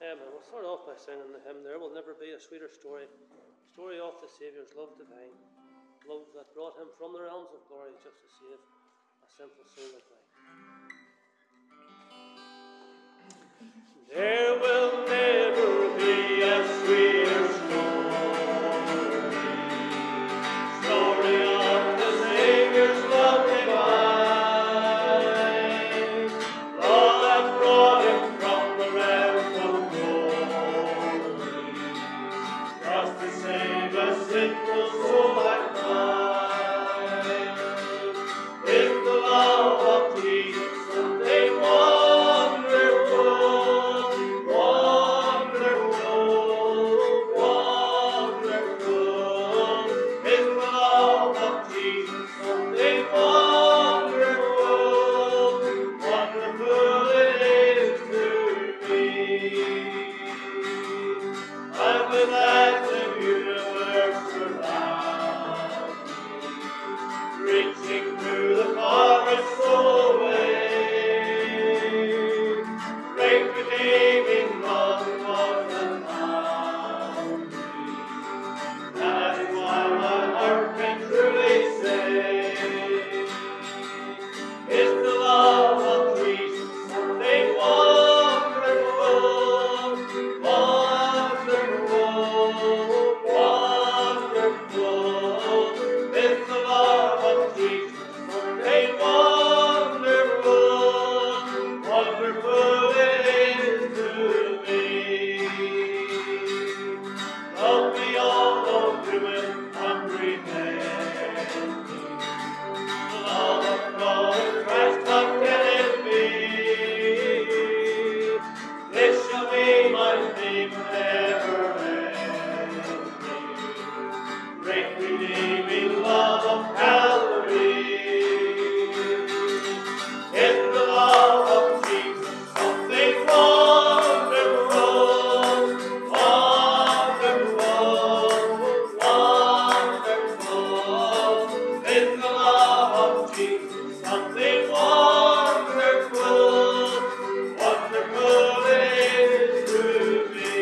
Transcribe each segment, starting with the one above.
We'll start off by singing the hymn, There Will Never Be a Sweeter Story. Story of the Saviour's love divine. Love that brought him from the realms of glory just to save a sinful soul like mine. There will never be a sweeter story of the Saviour's love divine. Love that brought him from the realms of glory just to save a sinful soul like mine. Is the love of Jesus something wonderful, wonderful, wonderful? Is the love of Jesus something wonderful, wonderful it is to me. And with that the universe around me, reaching through the farthest away, great redeeming love was around me. That is why my heart can truly say, is the love of Jesus something wonderful, wonderful, wonderful? Is the love of Jesus something wonderful, wonderful it is to me. Love beyond all human comprehending, the love of God and Christ, what can it be? This shall be my theme forever ending, great redeeming love of Calvary. Is the love of Jesus something wonderful, wonderful, wonderful? Is the love of Jesus something wonderful, wonderful it is to me.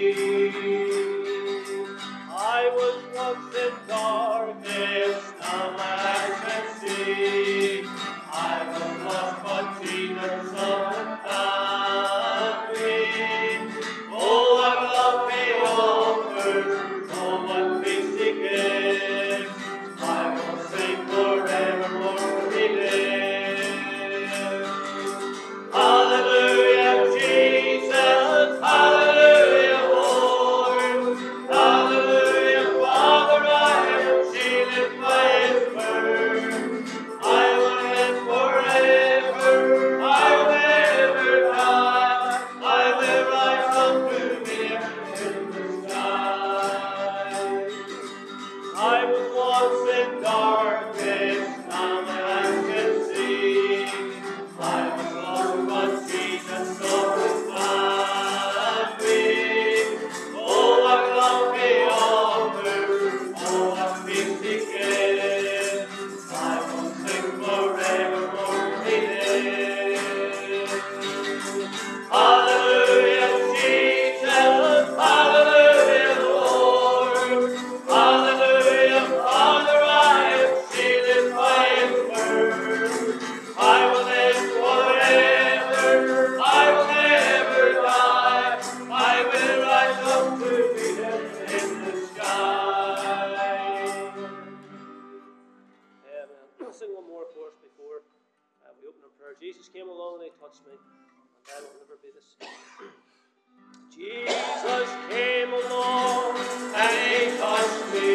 I was once in darkness, now my eyes can see. I was lost, but Jesus found me. Oh, what love He offers, oh, what peace He gives. I will sing forevermore He lives. Hallelujah, Jesus, hallelujah, Lord. Hallelujah, Father, I am sealed by His word. I will live forever, I will never die. I will rise up to Him in the sky. I was once in darkness, now my eyes can see. I was lost, but Jesus saw and found me. Oh, what love He offers, oh, what peace He gives. I will sing forevermore He lives. Hallelujah, Jesus, hallelujah, Lord. Hallelujah, Father, I am sealed by His word. I will live forever, I will never die. I will rise up to meet Him in the sky. We'll sing one more chorus before we open in prayer. Jesus came along and He touched me, and I will never be the same. Jesus came along and He touched me,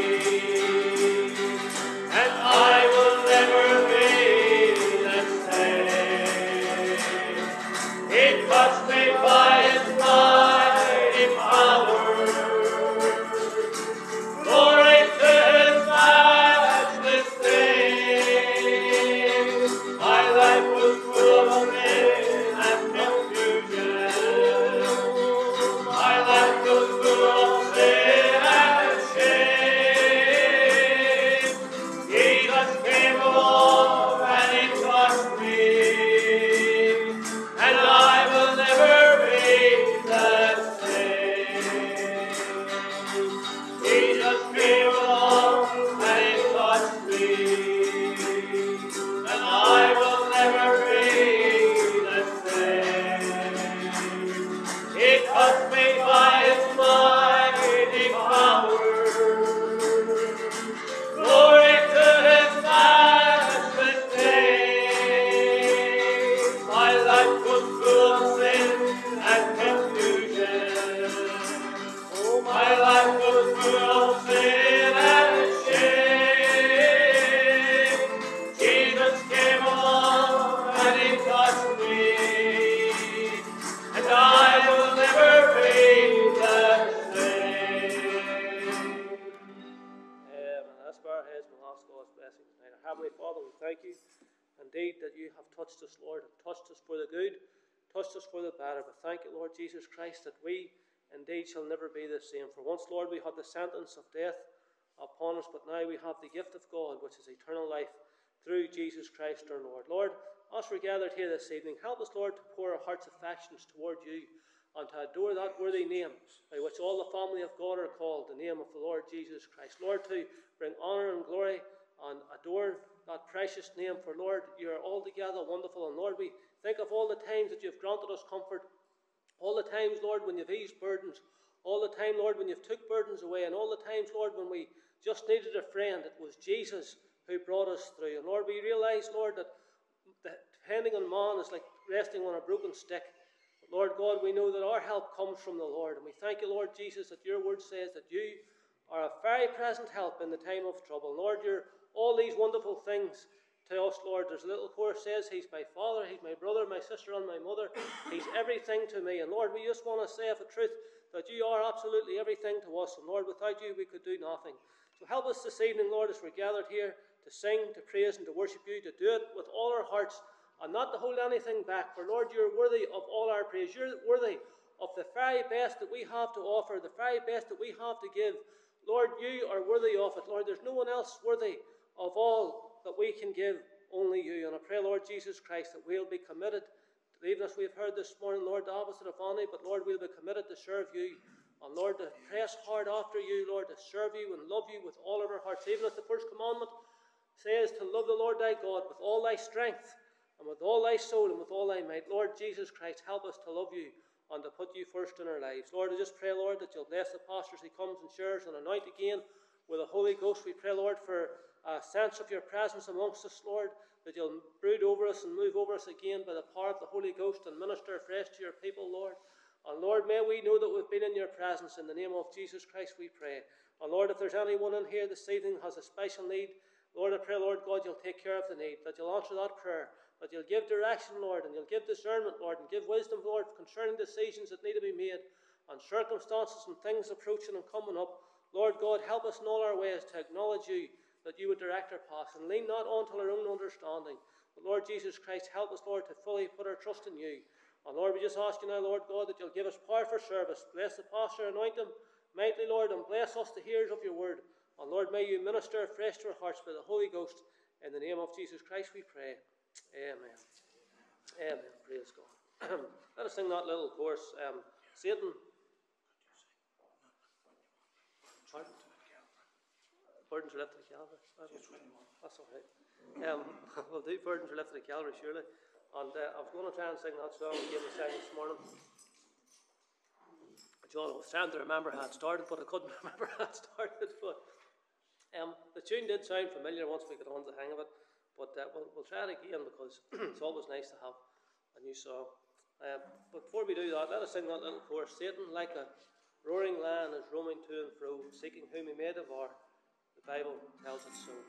and I will never be the same. He touched me by His mighty power, glory to His matchless name. My life was full of sin and confusion. My life was full of sin and shame. touched us, Lord, and touched us for the good, touched us for the better. But thank you, Lord Jesus Christ, that we indeed shall never be the same. For once, Lord, we had the sentence of death upon us, but now we have the gift of God, which is eternal life, through Jesus Christ our Lord. Lord, as we're gathered here this evening, help us, Lord, to pour our hearts' affections toward you and to adore that worthy name by which all the family of God are called, the name of the Lord Jesus Christ. Lord, to bring honour and glory and adore that precious name, for Lord, you are altogether wonderful. And Lord, we think of all the times that you've granted us comfort, all the times, Lord, when you've eased burdens, all the time, Lord, when you've took burdens away, and all the times, Lord, when we just needed a friend. It was Jesus who brought us through. And Lord, we realise, Lord, that depending on man is like resting on a broken stick. But Lord God, we know that our help comes from the Lord. And we thank you, Lord Jesus, that your word says that you are a very present help in the time of trouble. Lord, you're all these wonderful things to us, Lord. There's a little chorus says, he's my father, he's my brother, my sister, and my mother. He's everything to me. And Lord, we just want to say of a truth that you are absolutely everything to us. And Lord, without you, we could do nothing. So help us this evening, Lord, as we're gathered here to sing, to praise, and to worship you, to do it with all our hearts and not to hold anything back. For Lord, you're worthy of all our praise. You're worthy of the very best that we have to offer, the very best that we have to give. Lord, you are worthy of it. Lord, there's no one else worthy of all that we can give, only you. And I pray, Lord Jesus Christ, that we'll be committed to even as we've heard this morning, Lord, the opposite of honey, but Lord, we'll be committed to serve you. And Lord, to press hard after you, Lord, to serve you and love you with all of our hearts. Even as the first commandment says to love the Lord thy God with all thy strength and with all thy soul and with all thy might. Lord Jesus Christ, help us to love you and to put you first in our lives. Lord, I just pray, Lord, that you'll bless the pastor as he comes and shares and anoint again with the Holy Ghost. We pray, Lord, for a sense of your presence amongst us, Lord, that you'll brood over us and move over us again by the power of the Holy Ghost and minister afresh to your people, Lord. And Lord, may we know that we've been in your presence. In the name of Jesus Christ we pray. And Lord, if there's anyone in here this evening who has a special need, Lord, I pray, Lord God, you'll take care of the need, that you'll answer that prayer, that you'll give direction, Lord, and you'll give discernment, Lord, and give wisdom, Lord, concerning decisions that need to be made, and circumstances and things approaching and coming up. Lord God, help us in all our ways to acknowledge you, that you would direct our paths, and lean not on to our own understanding. But Lord Jesus Christ, help us, Lord, to fully put our trust in you. And Lord, we just ask you now, Lord God, that you'll give us power for service. Bless the pastor, anoint him mightily, Lord, and bless us, the hearers of your word. And Lord, may you minister afresh to our hearts by the Holy Ghost. In the name of Jesus Christ we pray. Amen. Amen. Praise God. Let us sing that little chorus. Satan. Pardon? Burdens are lifted at Calvary. That's all right. We'll do burdens are lifted at Calvary, surely. And I was going to try and sing that song again we sang this morning. John, I was trying to remember how it started, but I couldn't remember how it started. But the tune did sound familiar once we got on the hang of it. But we'll try it again because it's always nice to have a new song. But before we do that, let us sing that little chorus. Satan, like a roaring lion, is roaming to and fro, seeking whom he may devour. The Bible tells it so.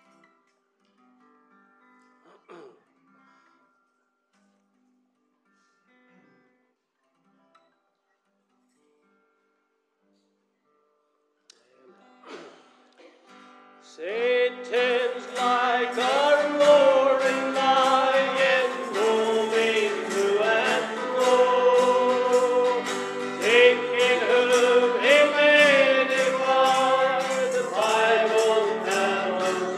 Satan's like a roaring lion, roaming to and fro, taking whom he may devour. The Bible tells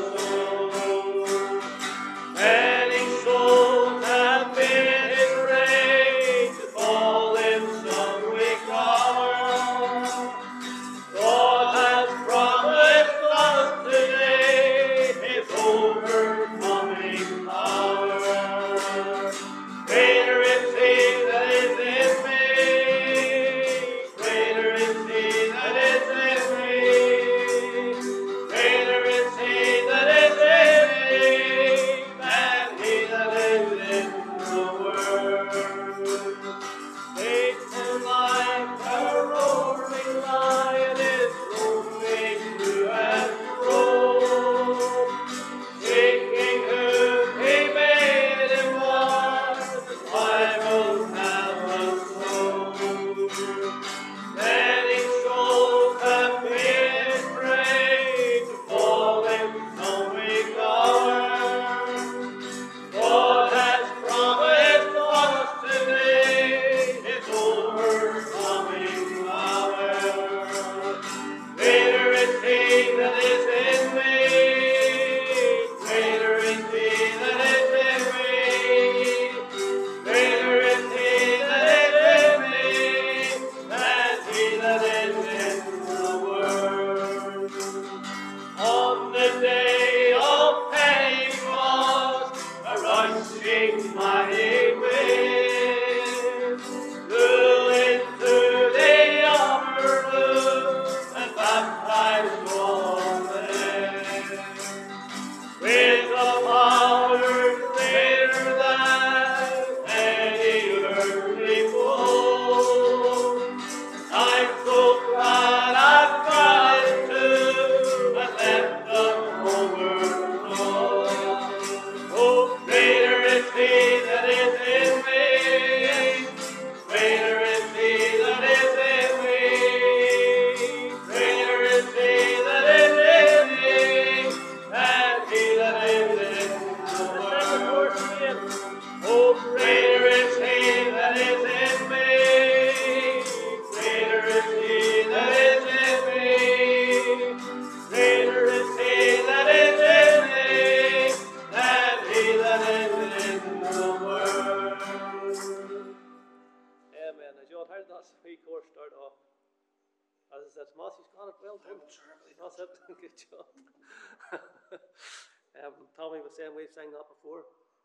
That's the wee course start off. As I said, Matthew's got it well done. That's it. Good job. Tommy was saying we've sang that before.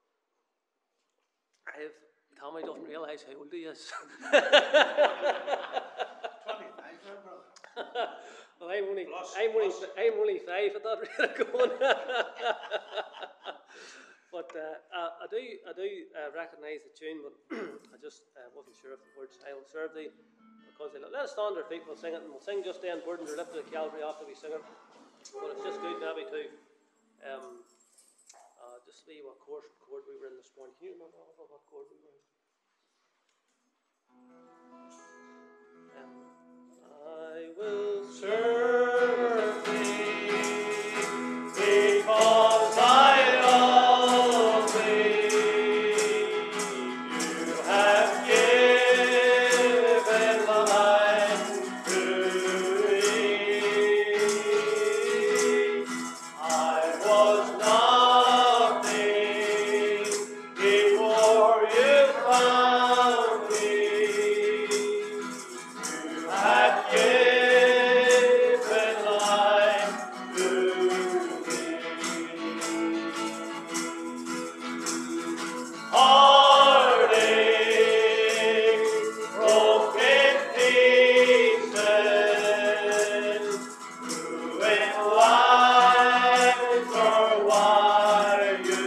Tommy doesn't realise how old he is. 25, brother. Well, I'm only 5 at that rate of going. But I do recognise the tune, but I just wasn't sure if the words "I will serve thee," because let us stand our feet. We'll sing it, and we'll sing just then. Burdens are lifted at Calvary after we sing it. But it's just good maybe to just see what chord we were in this morning. Can you remember what chord we were in? I will serve thee because I love thee. You have given life to me. I was nothing before you found me. You have given life to me. Heartache, broken pieces, ruined lives are why you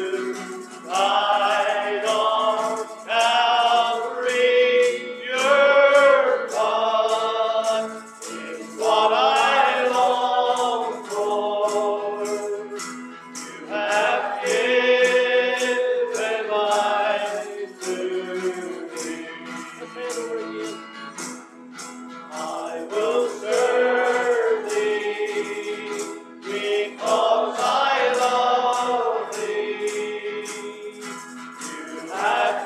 died on Calvary. Your blood is what I long for. You have given life to me. I will serve thee because I love thee. You have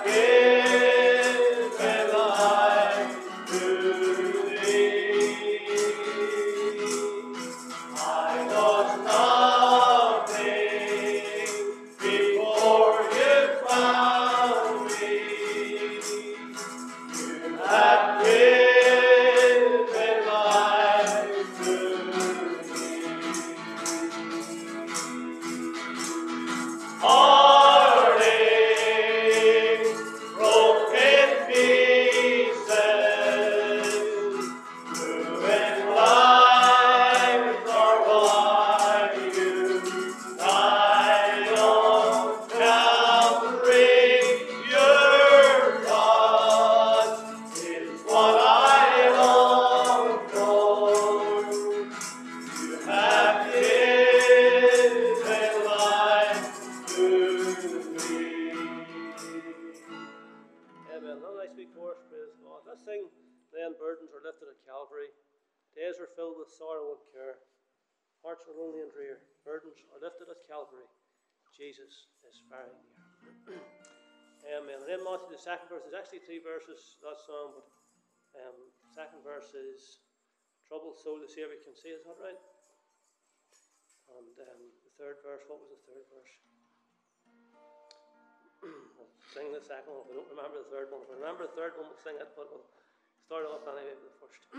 given life to me. I was nothing before you found me. You have given life to me. Heartache, broken pieces, ruined lives are why you died on Calvary. Your blood is what I long for. You have given life to me. Amen. Another nice wee chorus, praise God. Let's sing then. Burdens are lifted at Calvary. Days are filled with sorrow and care. Hearts are lonely and drear. Burdens are lifted at Calvary. Jesus is very near. Amen. And then Matthew, the second verse, there's actually 3 verses, that song, but second verse is troubled soul the Saviour can see. Is that right? And the third verse, what was the third verse? We'll sing the second one. We don't remember the third one. If we remember the third one, we'll sing it, but we'll start off anyway with the first.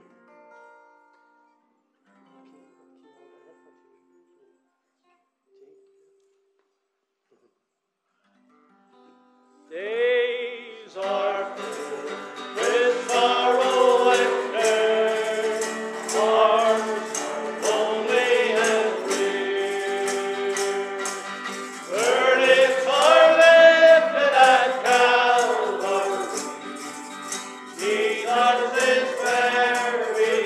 Days are filled with sorrow and care. Hearts are lonely and drear. Burdens are lifted at Calvary. Jesus is very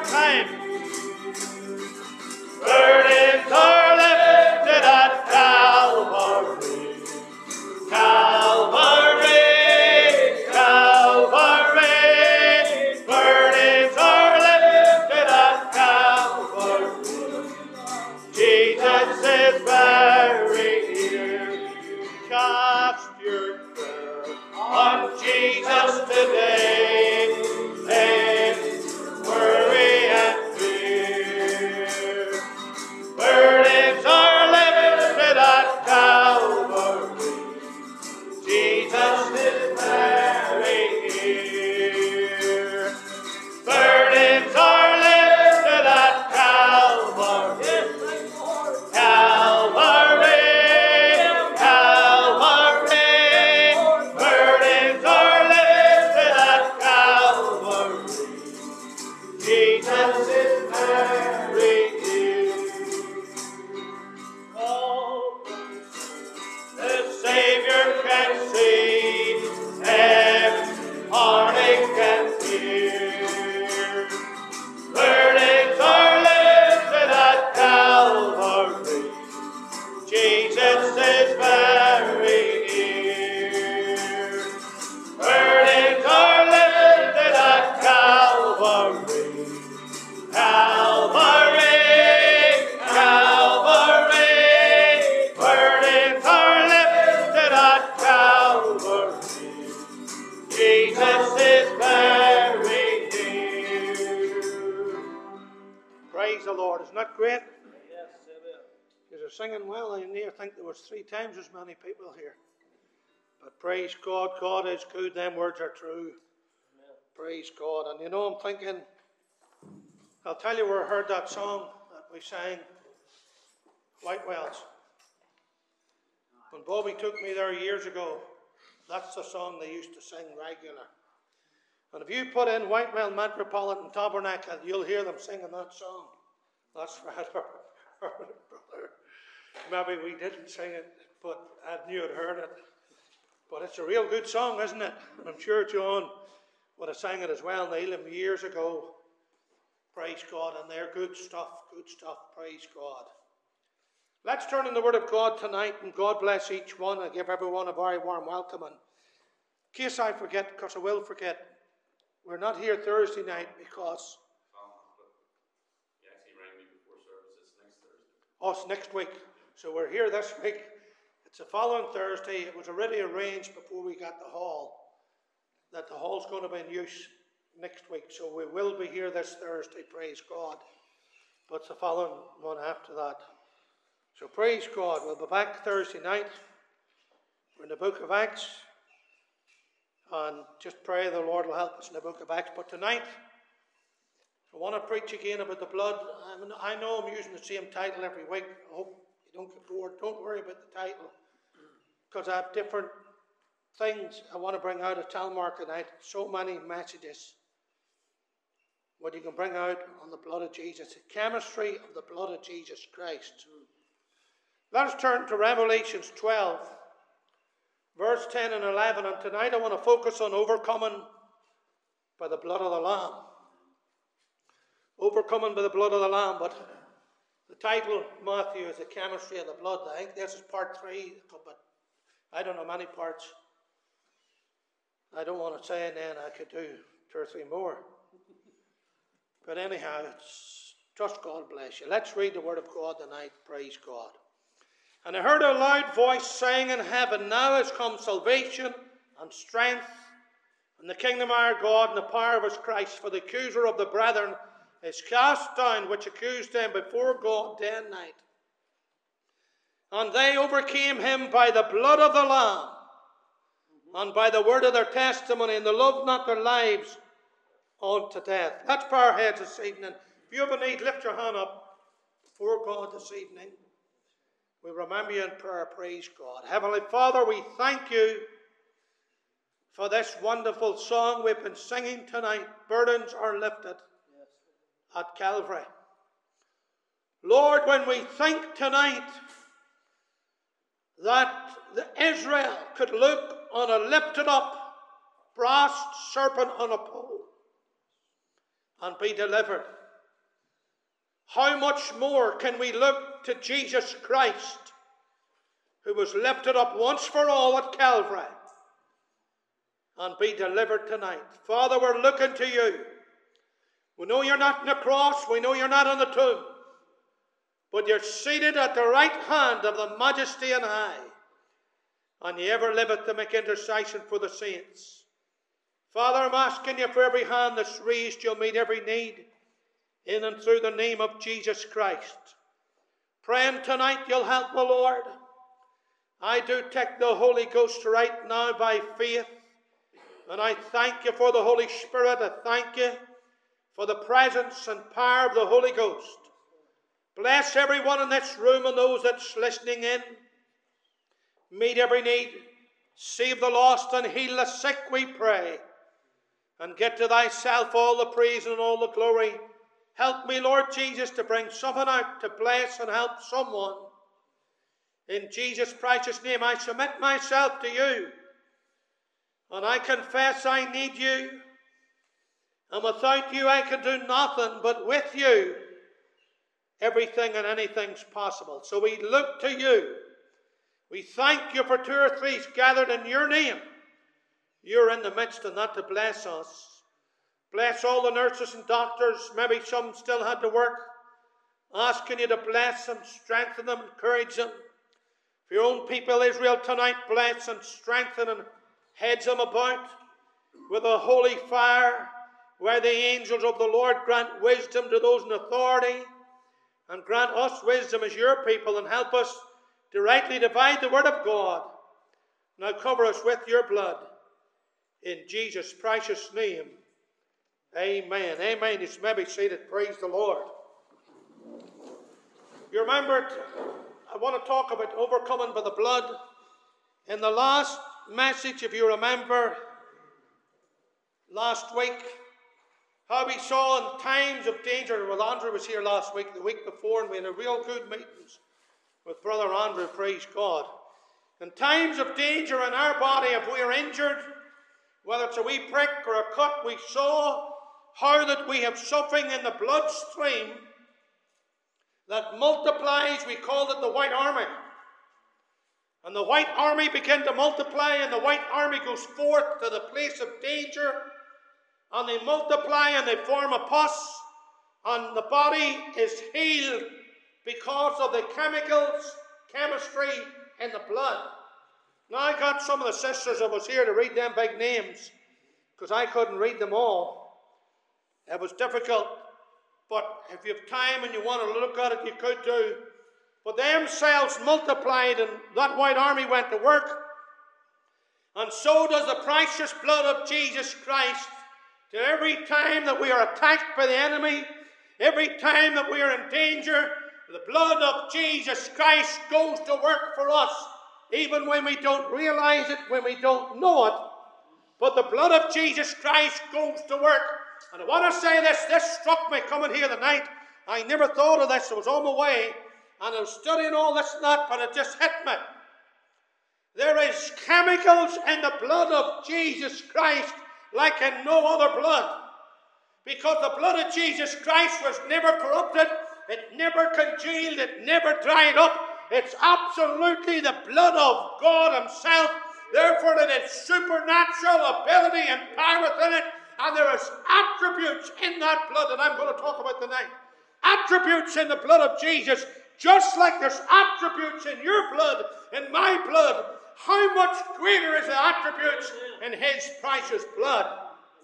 time. Burdens are lifted at Calvary. Calvary, Calvary. Burdens are lifted at Calvary. Jesus is buried here. Cast your care on Jesus today. End worry and fear. Burdens are lifted at Calvary. Jesus is buried here. Burdens are lifted at Calvary. Calvary, Calvary. Burdens are lifted at Calvary. Jesus is buried here. Oh, the Savior can see every heartache and fear. Burdens are lifted at Calvary. Jesus is buried here. Burdens are lifted at Calvary. Calvary, Calvary. Burdens are lifted at Calvary. Jesus is buried here. Praise the Lord. Isn't that great? You're singing well. I near think there was 3 times as many people here. But praise God. God is good. Them words are true. Amen. Praise God. And you know, I'm thinking, I'll tell you where I heard that song that we sang, White Wells. When Bobby took me there years ago, that's the song they used to sing regular. And if you put in Whitewell Metropolitan Tabernacle, you'll hear them singing that song. That's right. Maybe we didn't sing it, but I knew I'd heard it. But it's a real good song, isn't it? And I'm sure John would have sang it as well, Neil, years ago. Praise God. And they're good stuff, praise God. Let's turn in the Word of God tonight, and God bless each one. I give everyone a very warm welcome. And in case I forget, because I will forget, we're not here Thursday night because... You actually rang me before service. It's next Thursday. Oh, it's next week. So we're here this week. It's the following Thursday. It was already arranged before we got the hall that the hall's going to be in use next week. So we will be here this Thursday, praise God. But it's the following one after that. So praise God. We'll be back Thursday night. We're in the book of Acts. And just pray the Lord will help us in the book of Acts. But tonight, I want to preach again about the blood. I know I'm using the same title every week. I hope you don't get bored. Don't worry about the title, because I have different things I want to bring out of Talmark tonight. So many messages what you can bring out on the blood of Jesus, the chemistry of the blood of Jesus Christ. Let us turn to Revelations 12, verse 10 and 11. And tonight I want to focus on overcoming by the blood of the Lamb. Overcoming by the blood of the Lamb. But the title, Matthew, is the chemistry of the blood. I think this is part 3, but I don't know many parts. I don't want to say, and then I could do 2 or 3 more. But anyhow, it's just God bless you. Let's read the Word of God tonight. Praise God. And I heard a loud voice saying in heaven, now has come salvation and strength and the kingdom of our God and the power of his Christ. For the accuser of the brethren is cast down, which accused them before God day and night. And they overcame him by the blood of the Lamb and by the word of their testimony, and they loved not their lives unto death. Let's bow our heads this evening. If you have a need, lift your hand up before God this evening. We remember you in prayer. Praise God. Heavenly Father, we thank you for this wonderful song we've been singing tonight. Burdens are lifted at Calvary. Lord, when we think tonight that Israel could look on a lifted up brass serpent on a pole and be delivered, how much more can we look to Jesus Christ, who was lifted up once for all at Calvary, and be delivered tonight? Father, we're looking to you. We know you're not in the cross. We know you're not on the tomb. But you're seated at the right hand of the Majesty on high. And you ever liveth to make intercession for the saints. Father, I'm asking you for every hand that's raised, you'll meet every need in and through the name of Jesus Christ. Praying tonight, you'll help me, Lord. I do take the Holy Ghost right now by faith. And I thank you for the Holy Spirit. I thank you for the presence and power of the Holy Ghost. Bless everyone in this room and those that's listening in. Meet every need. Save the lost and heal the sick, we pray. And get to thyself all the praise and all the glory. Help me, Lord Jesus, to bring someone out to bless and help someone. In Jesus' precious name, I submit myself to you. And I confess I need you. And without you I can do nothing, but with you everything and anything's possible. So we look to you. We thank you for 2 or 3 gathered in your name. You're in the midst and not to bless us. Bless all the nurses and doctors. Maybe some still had to work. Asking you to bless them, strengthen them, encourage them. For your own people Israel tonight, bless and strengthen and hedge them about with a holy fire, where the angels of the Lord grant wisdom to those in authority, and grant us wisdom as your people, and help us to rightly divide the word of God. Now cover us with your blood. In Jesus' precious name, amen. Amen. You may be seated. Praise the Lord. You remember, I want to talk about overcoming by the blood. In the last message, if you remember, last week, how we saw in times of danger. Well, Andrew was here last week, the week before, and we had a real good meetings with Brother Andrew, praise God. In times of danger in our body, if we are injured, whether it's a wee prick or a cut, we saw how that we have something in the bloodstream that multiplies. We called it the White Army. And the White Army began to multiply, and the White Army goes forth to the place of danger, and they multiply and they form a pus, and the body is healed because of the chemistry in the blood. Now I got some of the sisters that was here to read them big names, because I couldn't read them all. It was difficult, but if you have time and you want to look at it, you could do. But them cells multiplied, and that White Army went to work. And so does the precious blood of Jesus Christ. To every time that we are attacked by the enemy, every time that we are in danger, the blood of Jesus Christ goes to work for us, even when we don't realize it, when we don't know it. But the blood of Jesus Christ goes to work. And I want to say this struck me coming here tonight. I never thought of this. I was on my way, and I was studying all this and that, but it just hit me. There is chemicals in the blood of Jesus Christ like in no other blood. Because the blood of Jesus Christ was never corrupted, it never congealed, it never dried up. It's absolutely the blood of God himself. Therefore it is supernatural ability and power within it. And there is attributes in that blood that I'm going to talk about tonight. Attributes in the blood of Jesus, just like there's attributes in your blood, in my blood. How much greater is the attributes in his precious blood?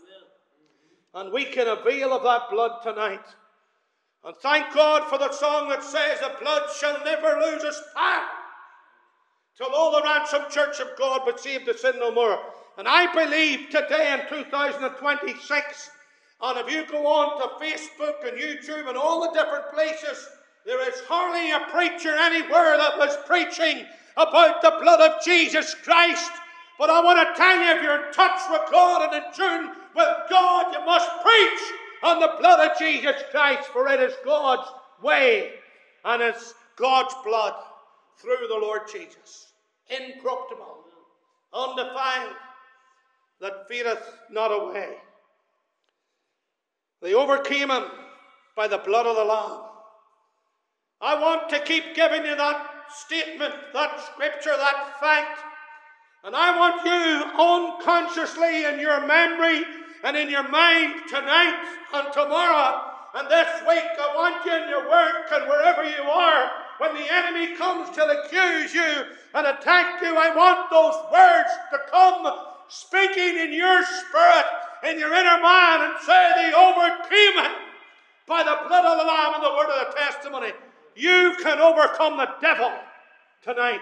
And we can avail of that blood tonight. And thank God for the song that says, the blood shall never lose its power, till all the ransomed church of God but saved to sin no more. And I believe today in 2026, and if you go on to Facebook and YouTube and all the different places, there is hardly a preacher anywhere that was preaching about the blood of Jesus Christ. But I want to tell you, if you're in touch with God and in tune with God, you must preach on the blood of Jesus Christ, for it is God's way and it's God's blood through the Lord Jesus, incorruptible, undefiled, that fadeth not away. They overcame him by the blood of the Lamb I want to keep giving you that statement, that scripture, that fact. And I want you unconsciously in your memory and in your mind tonight and tomorrow and this week. I want you in your work and wherever you are, when the enemy comes to accuse you and attack you, I want those words to come speaking in your spirit, in your inner man, and say they overcame it by the blood of the Lamb and the word of the testimony. You can overcome the devil tonight.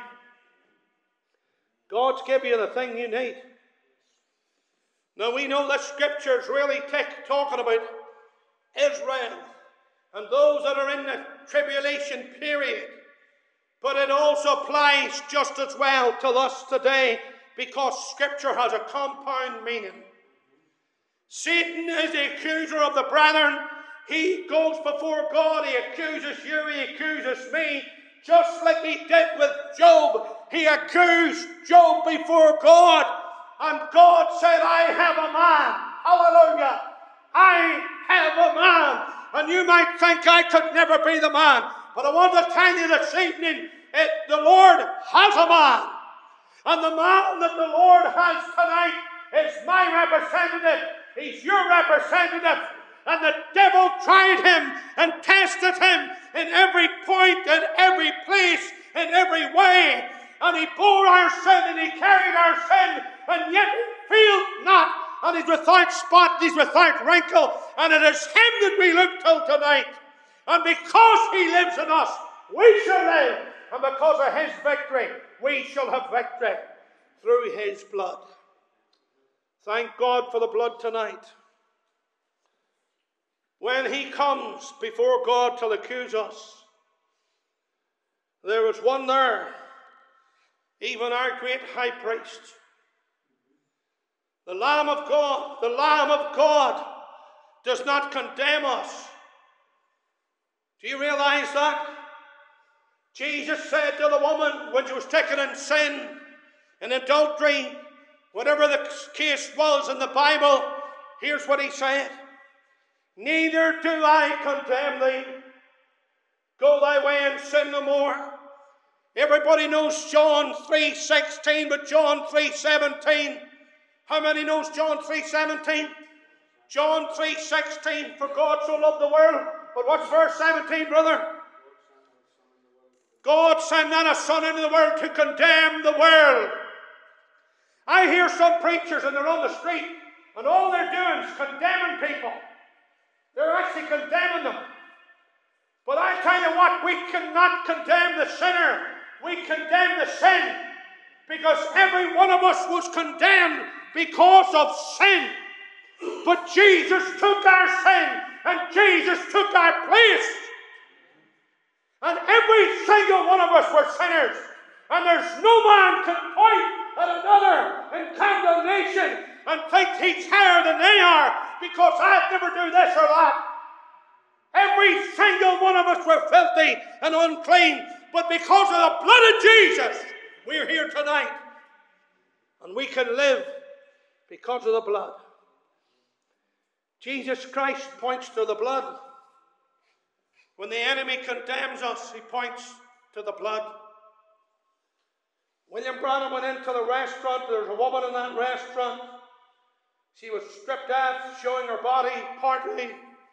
God's give you the thing you need. Now we know the scriptures really talking about Israel and those that are in the tribulation period. But it also applies just as well to us today, because scripture has a compound meaning. Satan is the accuser of the brethren. He goes before God. He accuses you. He accuses me. Just like he did with Job. He accused Job before God. And God said, I have a man. Hallelujah. I have a man. And you might think I could never be the man. But I want to tell you this evening, the Lord has a man. And the man that the Lord has tonight is my representative. He's your representative. And the devil tried him and tested him in every point, in every place, in every way. And he bore our sin and he carried our sin, and yet he failed not. And he's without spot, he's without wrinkle. And it is him that we look till tonight. And because he lives in us, we shall live. And because of his victory, we shall have victory through his blood. Thank God for the blood tonight. When he comes before God to accuse us, there was one there, even our great high priest, the Lamb of God. The Lamb of God does not condemn us. Do you realize that? Jesus said to the woman when she was taken in sin, in adultery, whatever the case was in the Bible, here's what he said. Neither do I condemn thee. Go thy way and sin no more. Everybody knows John 3:16, but John 3:17. How many knows John 3:17? John 3:16, for God so loved the world. But what's verse 17, brother? God sent not a son into the world to condemn the world. I hear some preachers and they're on the street and all they're doing is condemning people. They're actually condemning them. But I tell you what, we cannot condemn the sinner. We condemn the sin. Because every one of us was condemned because of sin. But Jesus took our sin and Jesus took our place. And every single one of us were sinners. And there's no man can point at another in condemnation and think he's higher than they are because I'd never do this or that. Every single one of us were filthy and unclean. But because of the blood of Jesus, we're here tonight. And we can live because of the blood. Jesus Christ points to the blood. When the enemy condemns us, he points to the blood. William Branham went into the restaurant. There was a woman in that restaurant. She was stripped off, showing her body partly.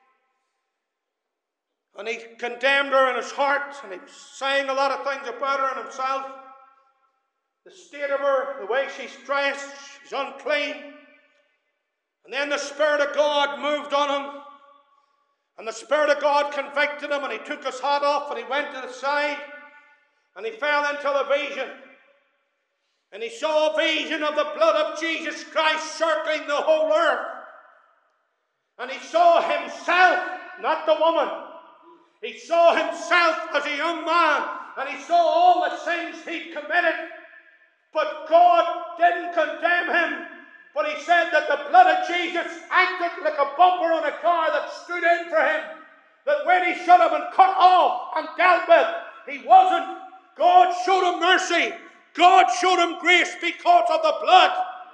And he condemned her in his heart, and he was saying a lot of things about her and himself. The state of her, the way she's dressed, she's unclean. And then the Spirit of God moved on him. And the Spirit of God convicted him, and he took his hat off, and he went to the side, and he fell into a vision. And he saw a vision of the blood of Jesus Christ circling the whole earth. And he saw himself, not the woman. He saw himself as a young man, and he saw all the sins he'd committed. But God didn't condemn him. But he said that the blood of Jesus acted like a bumper on a car that stood in for him. That when he should have been cut off and dealt with, he wasn't. God showed him mercy. God showed him grace because of the blood.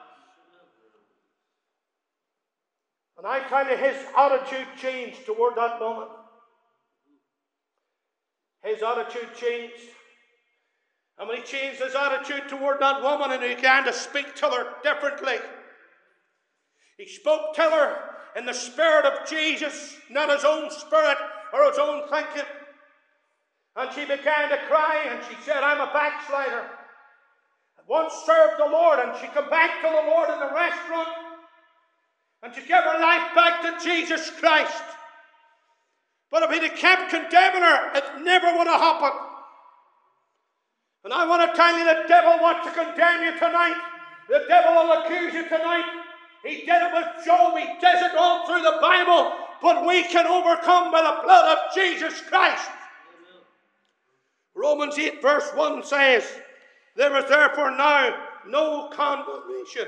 And I tell you, his attitude changed toward that moment. his attitude changed. And when he changed his attitude toward that woman and he began to speak to her differently, he spoke to her in the Spirit of Jesus, not his own spirit or his own thinking. And she began to cry and she said, I'm a backslider. I once served the Lord, and she came back to the Lord in the restaurant and she gave her life back to Jesus Christ. But if he'd have kept condemning her, it never would have happened. And I want to tell you, the devil wants to condemn you tonight. The devil will accuse you tonight. He did it with Job. He does it all through the Bible. But we can overcome by the blood of Jesus Christ. Amen. Romans 8 verse 1 says, there is therefore now no condemnation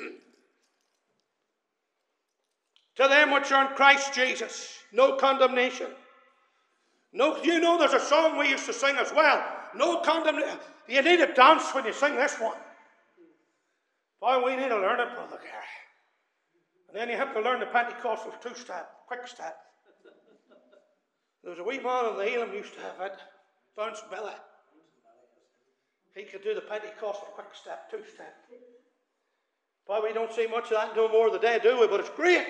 to them which are in Christ Jesus. No condemnation. No, you know there's a song we used to sing as well. No condemnation. You need to dance when you sing this one. Boy, we need to learn it, Brother Gary. And then you have to learn the Pentecostal two-step, quick step. There was a wee man in the Elam used to have it, Bounce Billy. He could do the Pentecostal quick step, two-step. Boy, we don't see much of that no more today, do we? But it's great.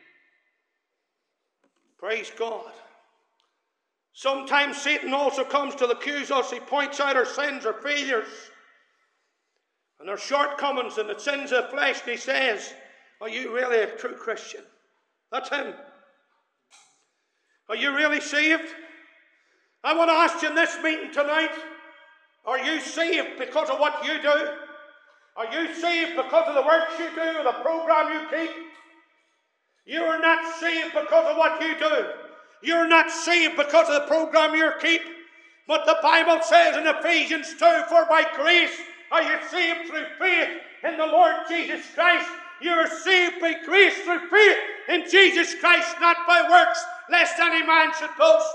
Praise God. Sometimes Satan also comes to accuse us. He points out our sins, our failures, and our shortcomings and the sins of the flesh. And he says, are you really a true Christian? That's him. Are you really saved? I want to ask you in this meeting tonight, are you saved because of what you do? Are you saved because of the works you do or the program you keep? You are not saved because of what you do. You're not saved because of the program you keep. But the Bible says in Ephesians 2, for by grace are you saved through faith in the Lord Jesus Christ. You are saved by grace through faith in Jesus Christ, not by works, lest any man should boast.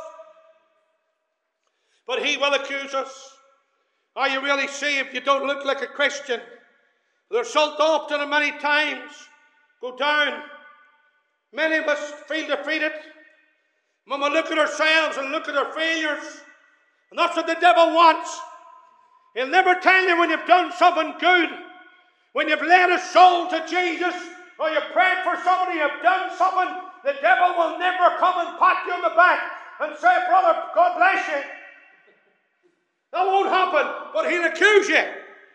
But he will accuse us. Are you really saved? You don't look like a Christian. The result often and many times go down. Many of us feel defeated when we look at ourselves and look at our failures. And that's what the devil wants. He'll never tell you when you've done something good, when you've led a soul to Jesus, or you've prayed for somebody, you've done something. The devil will never come and pat you on the back and say, brother, God bless you. That won't happen, but he'll accuse you.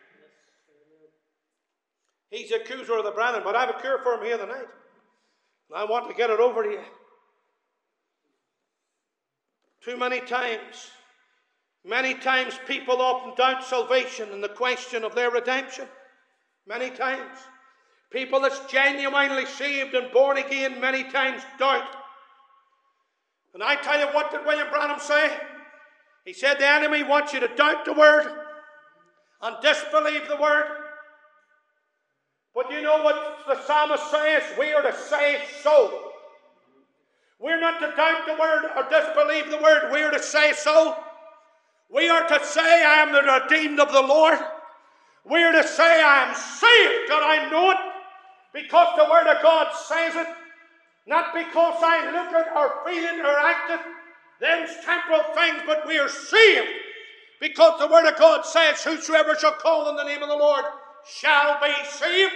He's the accuser of the brethren, but I have a cure for him here tonight. And I want to get it over to you. Too many times people often doubt salvation and the question of their redemption. Many times. People that's genuinely saved and born again many times doubt. And I tell you, what did William Branham say? He said the enemy wants you to doubt the word and disbelieve the word. But you know what the psalmist says? We are to say so. We're not to doubt the word or disbelieve the word. We are to say so. We are to say, I am the redeemed of the Lord. We are to say, I am saved, that I know it, because the word of God says it. Not because I look at or feel it or act it. Them's temporal things, but we are saved because the word of God says, whosoever shall call on the name of the Lord shall be saved.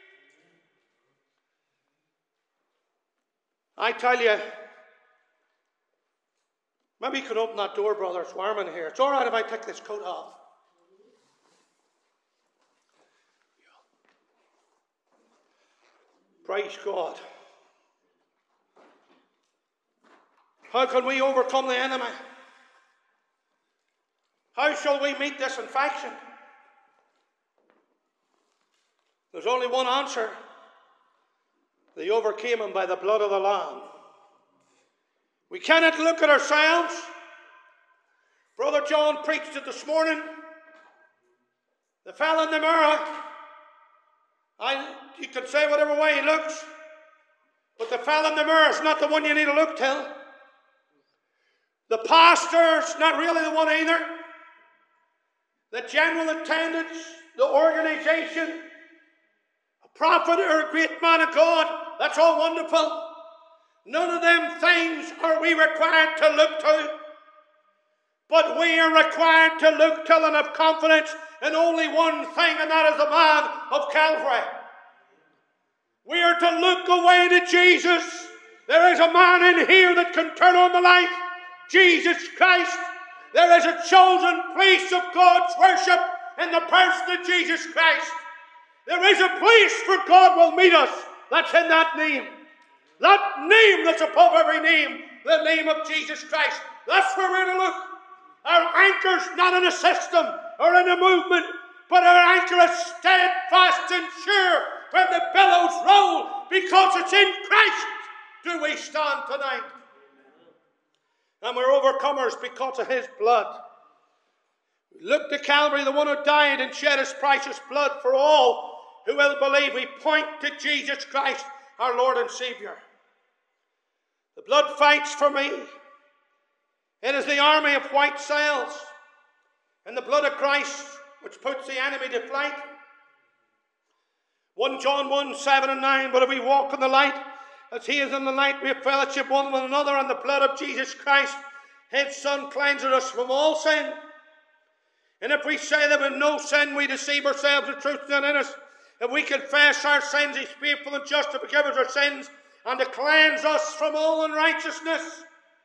I tell you, maybe you could open that door, brother. It's warm in here. It's all right if I take this coat off. Praise God. How can we overcome the enemy? How shall we meet this infection? There's only one answer. They overcame him by the blood of the Lamb. We cannot look at ourselves. Brother John preached it this morning. The fellow in the mirror, you can say whatever way he looks, but the fellow in the mirror is not the one you need to look to. The pastor's not really the one either. The general attendance, the organization, a prophet or a great man of God, that's all wonderful. None of them things are we required to look to. But we are required to look to and have confidence in only one thing, and that is the man of Calvary. We are to look away to Jesus. There is a man in here that can turn on the light. Jesus Christ. There is a chosen place of God's worship in the person of Jesus Christ. There is a place where God will meet us. That's in that name. That name that's above every name. The name of Jesus Christ. That's where we're to look. Our anchor's not in a system or in a movement, but our anchor is steadfast and sure when the billows roll, because it's in Christ do we stand tonight. And we're overcomers because of his blood. Look to Calvary, the one who died and shed his precious blood for all who will believe. We point to Jesus Christ, our Lord and Savior. The blood fights for me. It is the army of white sails, and the blood of Christ which puts the enemy to flight. 1 John 1, 7 and 9, but if we walk in the light, as he is in the light, we have fellowship one with another, and the blood of Jesus Christ, his Son, cleanses us from all sin. And if we say that with no sin, we deceive ourselves, the truth is not in us. If we confess our sins, he is faithful and just to forgive us our sins and to cleanse us from all unrighteousness.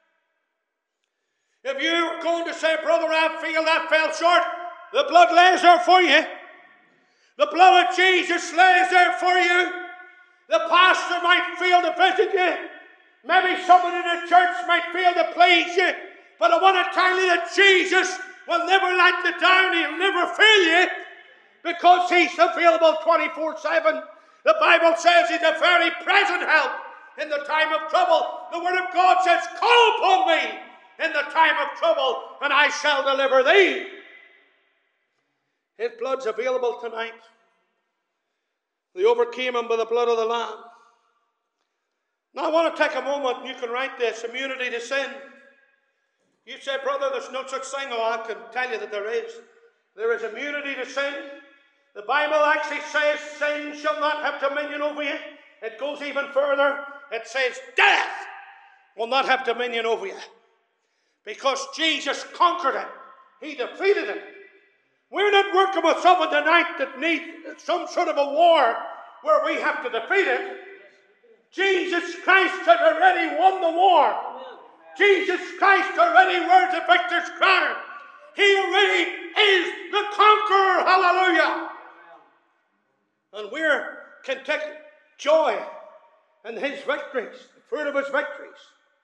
If you're going to say, brother, I feel that fell short, the blood lays there for you. The blood of Jesus lays there for you. The pastor might fail to visit you. Maybe someone in the church might fail to please you. But I want to tell you that Jesus will never let you down. He'll never fail you because he's available 24/7. The Bible says he's a very present help in the time of trouble. The Word of God says, call upon me in the time of trouble, and I shall deliver thee. His blood's available tonight. They overcame him by the blood of the Lamb. Now I want to take a moment, and you can write this, immunity to sin. You say, brother, there's no such thing. Oh, I can tell you that there is. There is immunity to sin. The Bible actually says sin shall not have dominion over you. It goes even further. It says death will not have dominion over you. Because Jesus conquered it. He defeated it. We're not working with someone tonight that needs some sort of a war where we have to defeat it. Jesus Christ has already won the war. Jesus Christ already wears the victor's crown. He already is the conqueror. Hallelujah. And we can take joy in his victories, the fruit of his victories.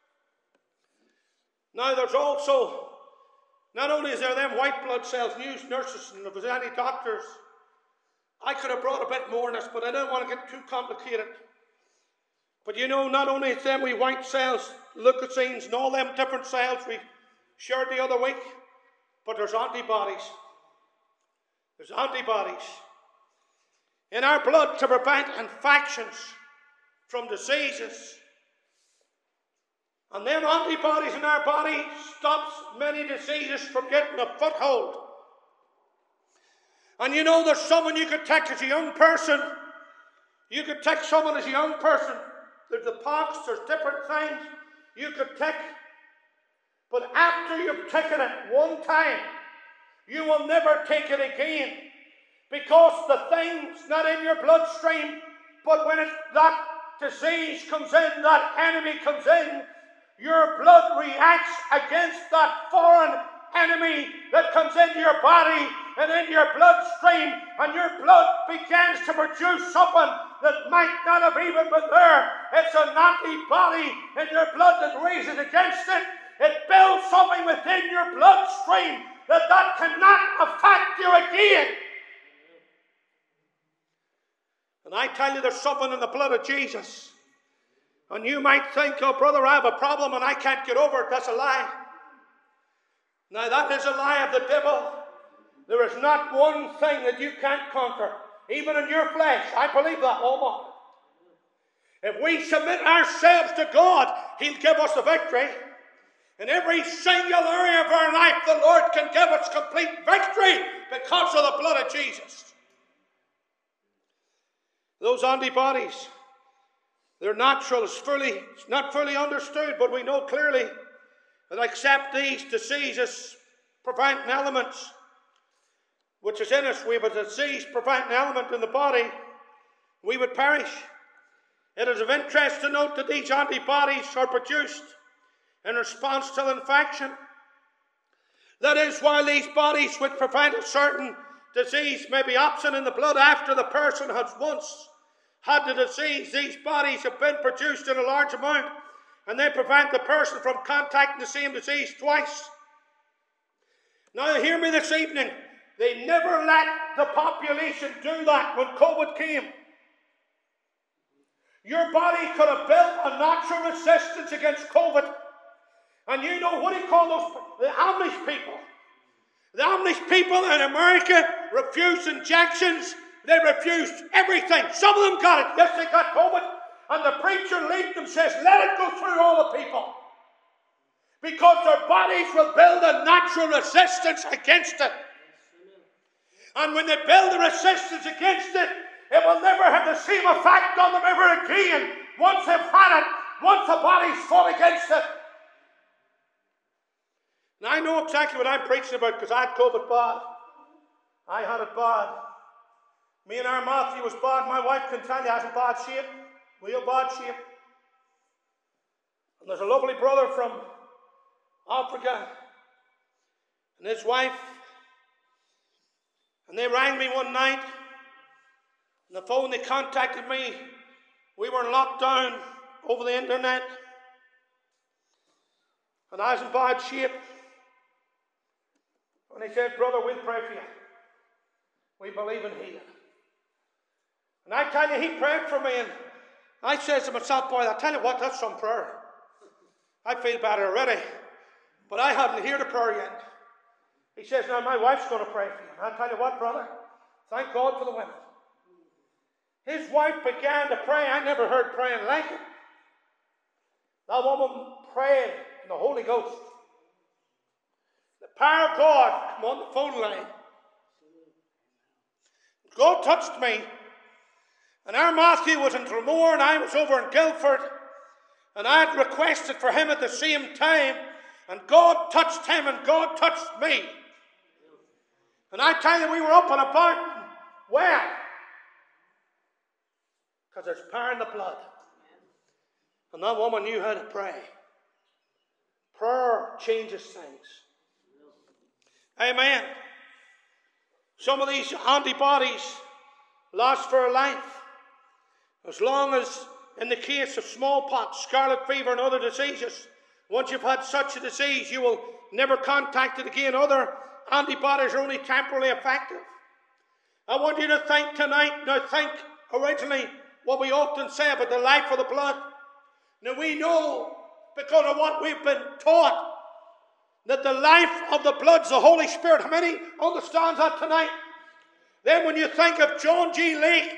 Now there's also, not only is there them white blood cells, news nurses, and if there's any doctors, I could have brought a bit more in this, but I don't want to get too complicated. But you know, not only is them we white cells, leukocytes, and all them different cells we shared the other week, but there's antibodies. There's antibodies in our blood to prevent infections from diseases. And them antibodies in our body stops many diseases from getting a foothold. And you know, there's someone you could take as a young person. You could take someone as a young person. There's the pox, there's different things you could take. But after you've taken it one time, you will never take it again. Because the thing's not in your bloodstream, but when that disease comes in, that enemy comes in, your blood reacts against that foreign enemy that comes into your body and into your bloodstream, and your blood begins to produce something that might not have even been there. It's an antibody in your blood that raises against it. It builds something within your bloodstream that cannot affect you again. And I tell you, there's something in the blood of Jesus. And you might think, oh, brother, I have a problem and I can't get over it. That's a lie. Now, that is a lie of the devil. There is not one thing that you can't conquer, even in your flesh. I believe that, Lord. If we submit ourselves to God, he'll give us the victory. In every single area of our life, the Lord can give us complete victory because of the blood of Jesus. Those antibodies, they're natural. It's not fully understood, but we know clearly that except these diseases preventing elements which is in us. We have a disease preventing element in the body, we would perish. It is of interest to note that these antibodies are produced in response to infection. That is, while these bodies which prevent a certain disease may be absent in the blood after the person has once had the disease, these bodies have been produced in a large amount, and they prevent the person from contacting the same disease twice. Now hear me this evening. They never let the population do that when COVID came. Your body could have built a natural resistance against COVID. And you know what do you call those? The Amish people. The Amish people in America refused injections. They refused everything. Some of them got it. Yes, they got COVID. And the preacher leading them says, let it go through all the people. Because their bodies will build a natural resistance against it. And when they build a resistance against it, it will never have the same effect on them ever again. Once they've had it, once the body's fought against it. Now I know exactly what I'm preaching about because I had COVID bad. I had it bad. Me and our Matthew was bad. My wife can tell you I was in bad shape. Real bad shape. And there's a lovely brother from Africa and his wife. And they rang me one night. On the phone they contacted me. We were in lockdown over the internet. And I was in bad shape. And he said, brother, we'll pray for you. We believe in healing. And I tell you, he prayed for me. And I said to myself, boy, I tell you what, that's some prayer. I feel better already. But I hadn't heard a prayer yet. He says, now my wife's going to pray for you. And I tell you what, brother, thank God for the women. His wife began to pray. I never heard praying like it. That woman prayed in the Holy Ghost. The power of God come on the phone line. God touched me. And our Matthew was in Dromore and I was over in Guildford. And I had requested for him at the same time. And God touched him and God touched me. And I tell you, we were up and about. Well, because there's power in the blood. And that woman knew how to pray. Prayer changes things. Amen. Some of these antibodies last for a life. As long as, in the case of smallpox, scarlet fever and other diseases, once you've had such a disease, you will never contact it again. Other antibodies are only temporarily effective. I want you to think tonight, now think originally what we often say about the life of the blood. Now we know, because of what we've been taught, that the life of the blood is the Holy Spirit. How many understands that tonight? Then when you think of John G. Lake,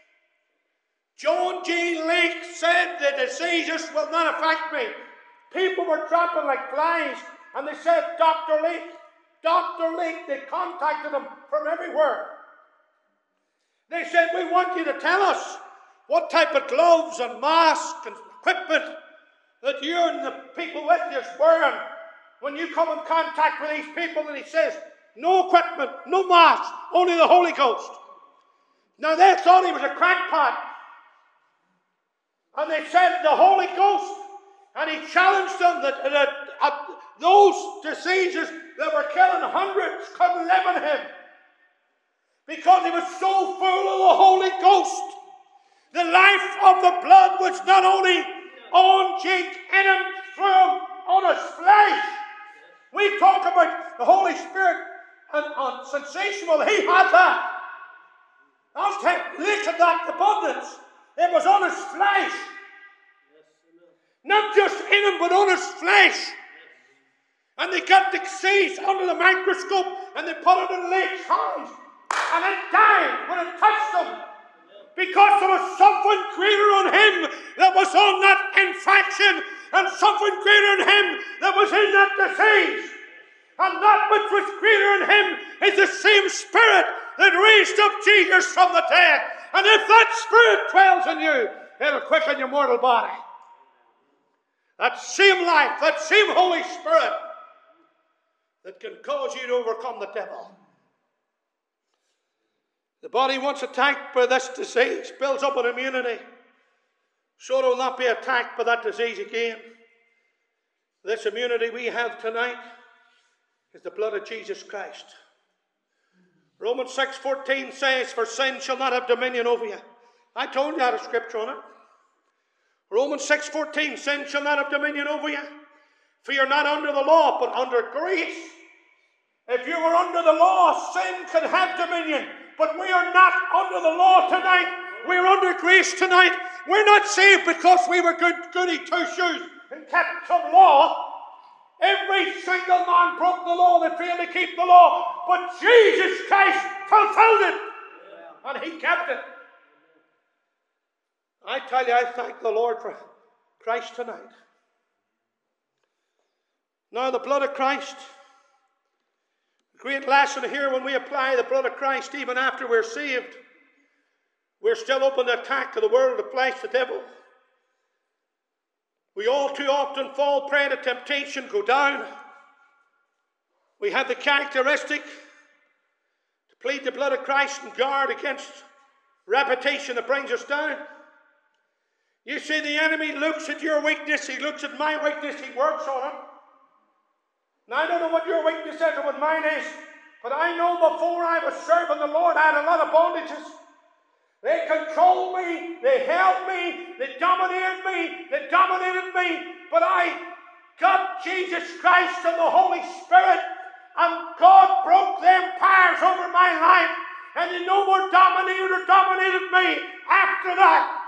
John G. Lake said the diseases will not affect me. People were dropping like flies, and they said, Dr. Lake, they contacted him from everywhere. They said, we want you to tell us what type of gloves and masks and equipment that you and the people with you is wearing when you come in contact with these people. And he says, no equipment, no masks, only the Holy Ghost. Now they thought he was a crackpot. And they said the Holy Ghost, and he challenged them that those diseases that were killing hundreds couldn't live in him. Because he was so full of the Holy Ghost. The life of the blood was not only on Jake, in him, through him, on his flesh. We talk about the Holy Spirit and sensational. He had that. I'll take look at that abundance. It was on his flesh. Not just in him, but on his flesh. And they got the disease under the microscope and they put it in Lake's hands. And it died when it touched him. Because there was something greater on him that was on that infection. And something greater in him that was in that disease. And that which was greater in him is the same Spirit that raised up Jesus from the dead. And if that Spirit dwells in you, it'll quicken your mortal body. That same life, that same Holy Spirit that can cause you to overcome the devil. The body, once attacked by this disease, builds up an immunity, so it will not be attacked by that disease again. This immunity we have tonight is the blood of Jesus Christ. Romans 6:14 says, "For sin shall not have dominion over you." I told you I had a scripture on it. Romans 6:14, "Sin shall not have dominion over you. For you're not under the law, but under grace." If you were under the law, sin could have dominion. But we are not under the law tonight. We're under grace tonight. We're not saved because we were goody two-shoes and kept some law. Every single man broke the law that failed to keep the law. But Jesus Christ fulfilled it. And he kept it. I tell you, I thank the Lord for Christ tonight. Now the blood of Christ. Great lesson here: when we apply the blood of Christ, even after we're saved, we're still open to attack of the world, the flesh, the devil. We all too often fall prey to temptation, go down. We have the characteristic to plead the blood of Christ and guard against repetition that brings us down. You see, the enemy looks at your weakness, he looks at my weakness, he works on it. Now, I don't know what your weakness is or what mine is, but I know before I was serving the Lord, I had a lot of bondages. They controlled me, they held me, they dominated me, but I got Jesus Christ and the Holy Spirit, and God broke them powers over my life, and they no more dominated me after that.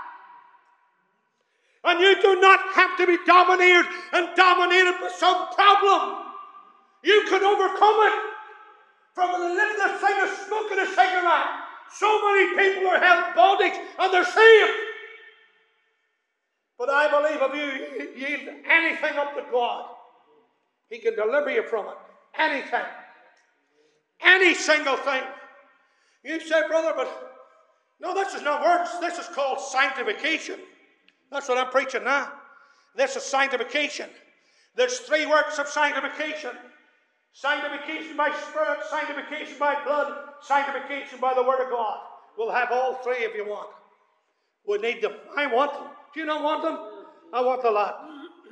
And you do not have to be dominated by some problem. You can overcome it from the littlest thing of smoking a cigarette. So many people are held bondage and they're saved. But I believe if you yield anything up to God, He can deliver you from it. Anything. Any single thing. You say, brother, but no, this is not works. This is called sanctification. That's what I'm preaching now. This is sanctification. There's 3 works of sanctification. Sanctification by Spirit, sanctification by blood, sanctification by the Word of God. We'll have all 3 if you want. We need them. I want them. Do you not want them? I want the lot.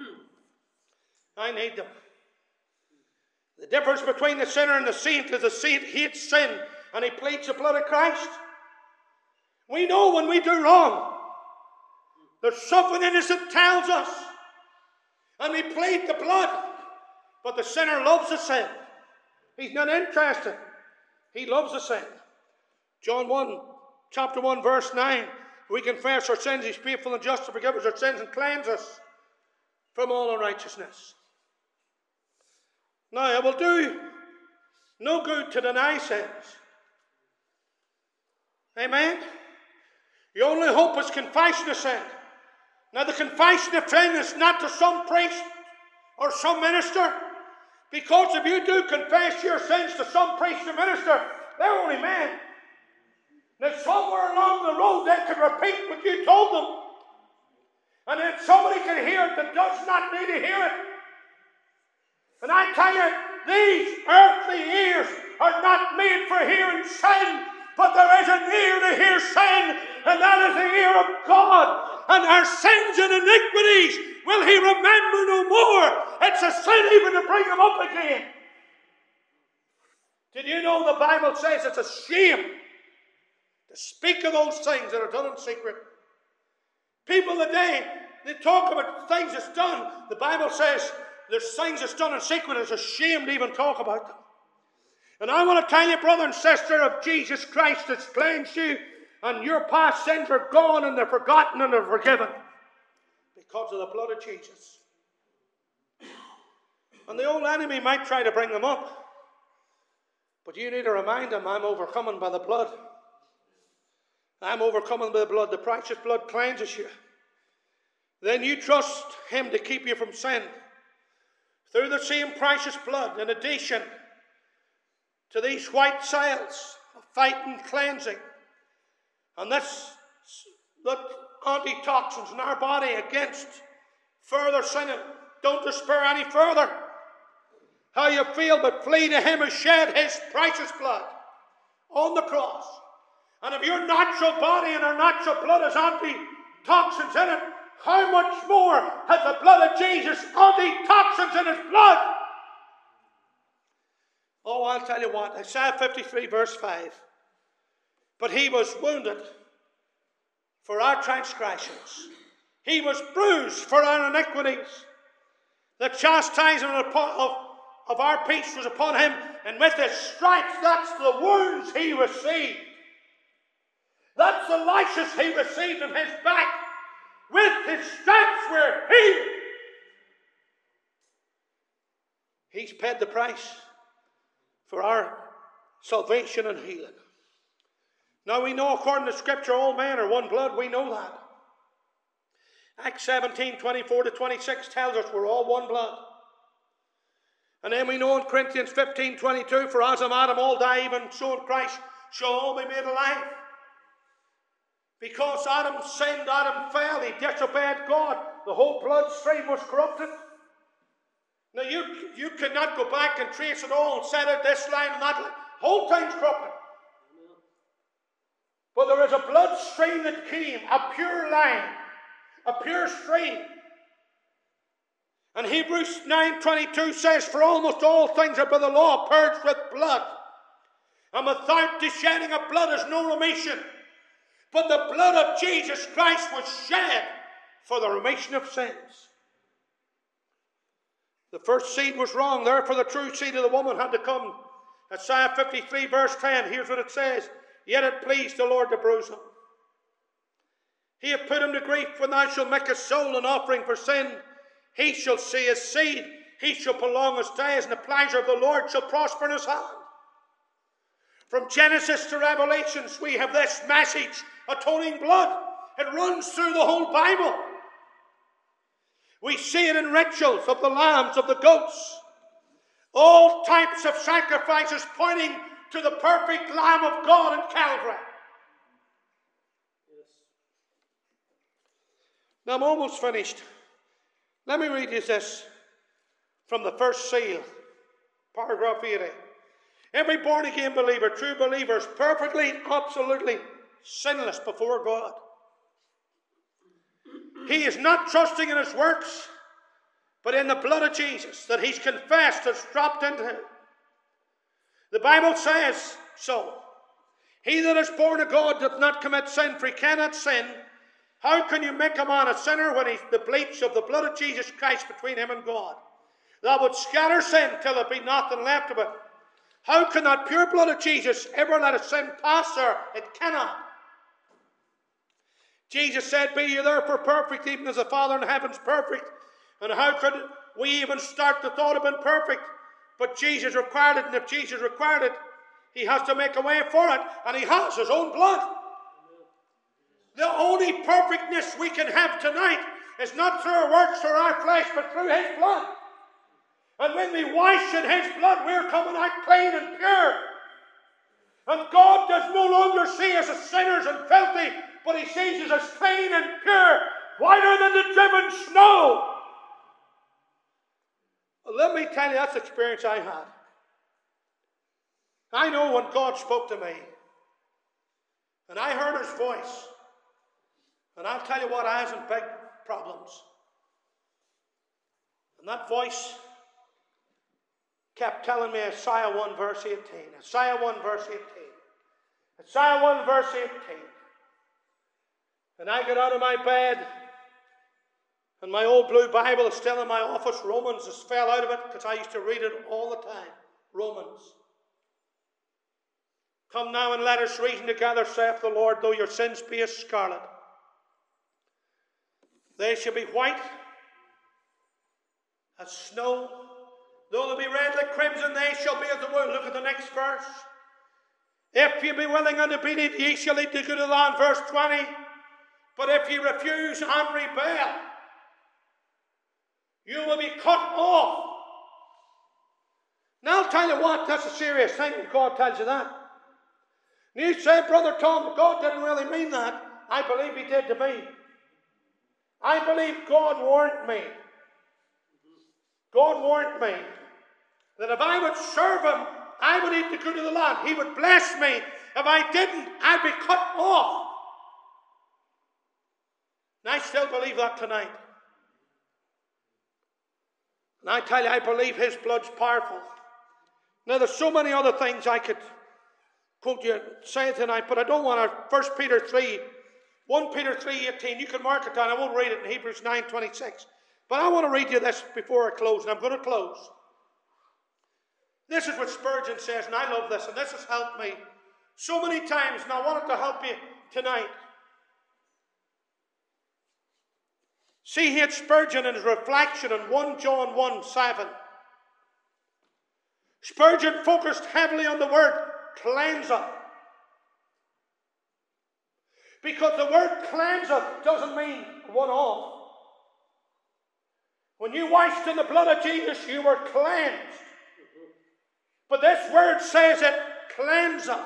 I need them. The difference between the sinner and the saint is the saint hates sin and he pleads the blood of Christ. We know when we do wrong. There's something in us that tells us. And we plead the blood. But the sinner loves the sin. He's not interested. He loves the sin. John 1, chapter 1, verse 9. We confess our sins. He's faithful and just to forgive us our sins and cleanse us from all unrighteousness. Now, it will do no good to deny sins. Amen? Your only hope is confession of sin. Now, the confession of sin is not to some priest or some minister. Because if you do confess your sins to some priest or minister, they're only men. Now, somewhere along the road, they can repeat what you told them. And then somebody can hear it that does not need to hear it. And I tell you, these earthly ears are not made for hearing sin, but there is an ear to hear sin, and that is the ear of God. And our sins and iniquities will He remember no more. It's a sin even to bring them up again. Did you know the Bible says it's a shame to speak of those things that are done in secret? People today, they talk about things that's done. The Bible says there's things that's done in secret. It's a shame to even talk about them. And I want to tell you, brother and sister, of Jesus Christ that's cleansed you, and your past sins are gone and they're forgotten and they're forgiven because of the blood of Jesus. And the old enemy might try to bring them up, but you need to remind them, I'm overcoming by the blood. I'm overcoming by the blood. The precious blood cleanses you. Then you trust Him to keep you from sin through the same precious blood, in addition to these white cells of fight and cleansing. And this, that antitoxins in our body against further sinning. Don't despair any further. how you feel, but flee to him who shed his precious blood on the cross. And if your natural body and our natural blood has antitoxins in it, how much more has the blood of Jesus antitoxins in his blood? Oh, I'll tell you what, Isaiah 53 verse 5. But he was wounded for our transgressions. He was bruised for our iniquities. The chastisement of our peace was upon him, and with his stripes, that's the wounds he received. That's the lashes he received in his back. With his stripes we're healed. He's paid the price for our salvation and healing. Now we know, according to Scripture, all men are one blood. We know that. Acts 17:24-26 tells us we're all one blood. And then we know in Corinthians 15:22, for as in Adam all die, even so in Christ shall all be made alive. Because Adam sinned, Adam fell, he disobeyed God, the whole bloodstream was corrupted. Now you cannot go back and trace it all and set out this line and that line. The whole thing's corrupted. But there is a bloodstream that came, a pure line, a pure stream. And Hebrews 9:22 says, for almost all things are by the law purged with blood. And without the shedding of blood is no remission. But the blood of Jesus Christ was shed for the remission of sins. The first seed was wrong, therefore the true seed of the woman had to come. Isaiah 53 verse 10, here's what it says. Yet it pleased the Lord to bruise him. He hath put him to grief. When thou shalt make his soul an offering for sin, he shall see his seed. He shall prolong his days, and the pleasure of the Lord shall prosper in his hand. From Genesis to Revelations, we have this message, atoning blood. It runs through the whole Bible. We see it in rituals of the lambs, of the goats. All types of sacrifices pointing to the perfect Lamb of God in Calvary. Yes. Now I'm almost finished. Let me read you this from the first seal, paragraph 80. Every born-again believer, true believer, is perfectly, absolutely sinless before God. He is not trusting in his works, but in the blood of Jesus that he's confessed has dropped into him. The Bible says so. He that is born of God doth not commit sin, for he cannot sin. How can you make a man a sinner when he's the bleach of the blood of Jesus Christ between him and God? That would scatter sin till there be nothing left of it. How can that pure blood of Jesus ever let a sin pass there? It cannot. Jesus said, be ye therefore perfect, even as the Father in heaven is perfect. And how could we even start the thought of being perfect? But Jesus required it, and if Jesus required it, he has to make a way for it, and he has his own blood. The only perfectness we can have tonight is not through our works or our flesh, but through his blood. And when we wash in his blood, we're coming out clean and pure. And God does no longer see us as sinners and filthy, but he sees us as clean and pure, whiter than the driven snow. Let me tell you, that's the experience I had. I know when God spoke to me, and I heard his voice, and I'll tell you what, I had some big problems. And that voice kept telling me Isaiah 1 verse 18. Isaiah 1 verse 18. Isaiah 1 verse 18. And I got out of my bed, and my old blue Bible is still in my office. Romans just fell out of it because I used to read it all the time. Romans. Come now and let us reason together, saith the Lord, though your sins be as scarlet, they shall be white as snow. Though they be red like crimson, they shall be as the wool. Look at the next verse. If ye be willing and obedient, ye shall eat the good of the land. Verse 20. But if ye refuse and rebel, you will be cut off. Now I'll tell you what, that's a serious thing when God tells you that. And you say, Brother Tom, God didn't really mean that. I believe he did to me. I believe God warned me. God warned me that if I would serve him, I would eat the good of the land. He would bless me. If I didn't, I'd be cut off. And I still believe that tonight. And I tell you, I believe his blood's powerful. Now, there's so many other things I could quote you, say tonight, but I don't want to. 1 Peter 3:18, you can mark it down. I won't read it in Hebrews 9:26. But I want to read you this before I close, and I'm going to close. This is what Spurgeon says, and I love this, and this has helped me so many times, and I want it to help you tonight. C.H. Spurgeon in his reflection on 1 John 1:7. Spurgeon focused heavily on the word cleanseth. Because the word cleanseth doesn't mean one-off. When you washed in the blood of Jesus, you were cleansed. But this word says it cleanseth.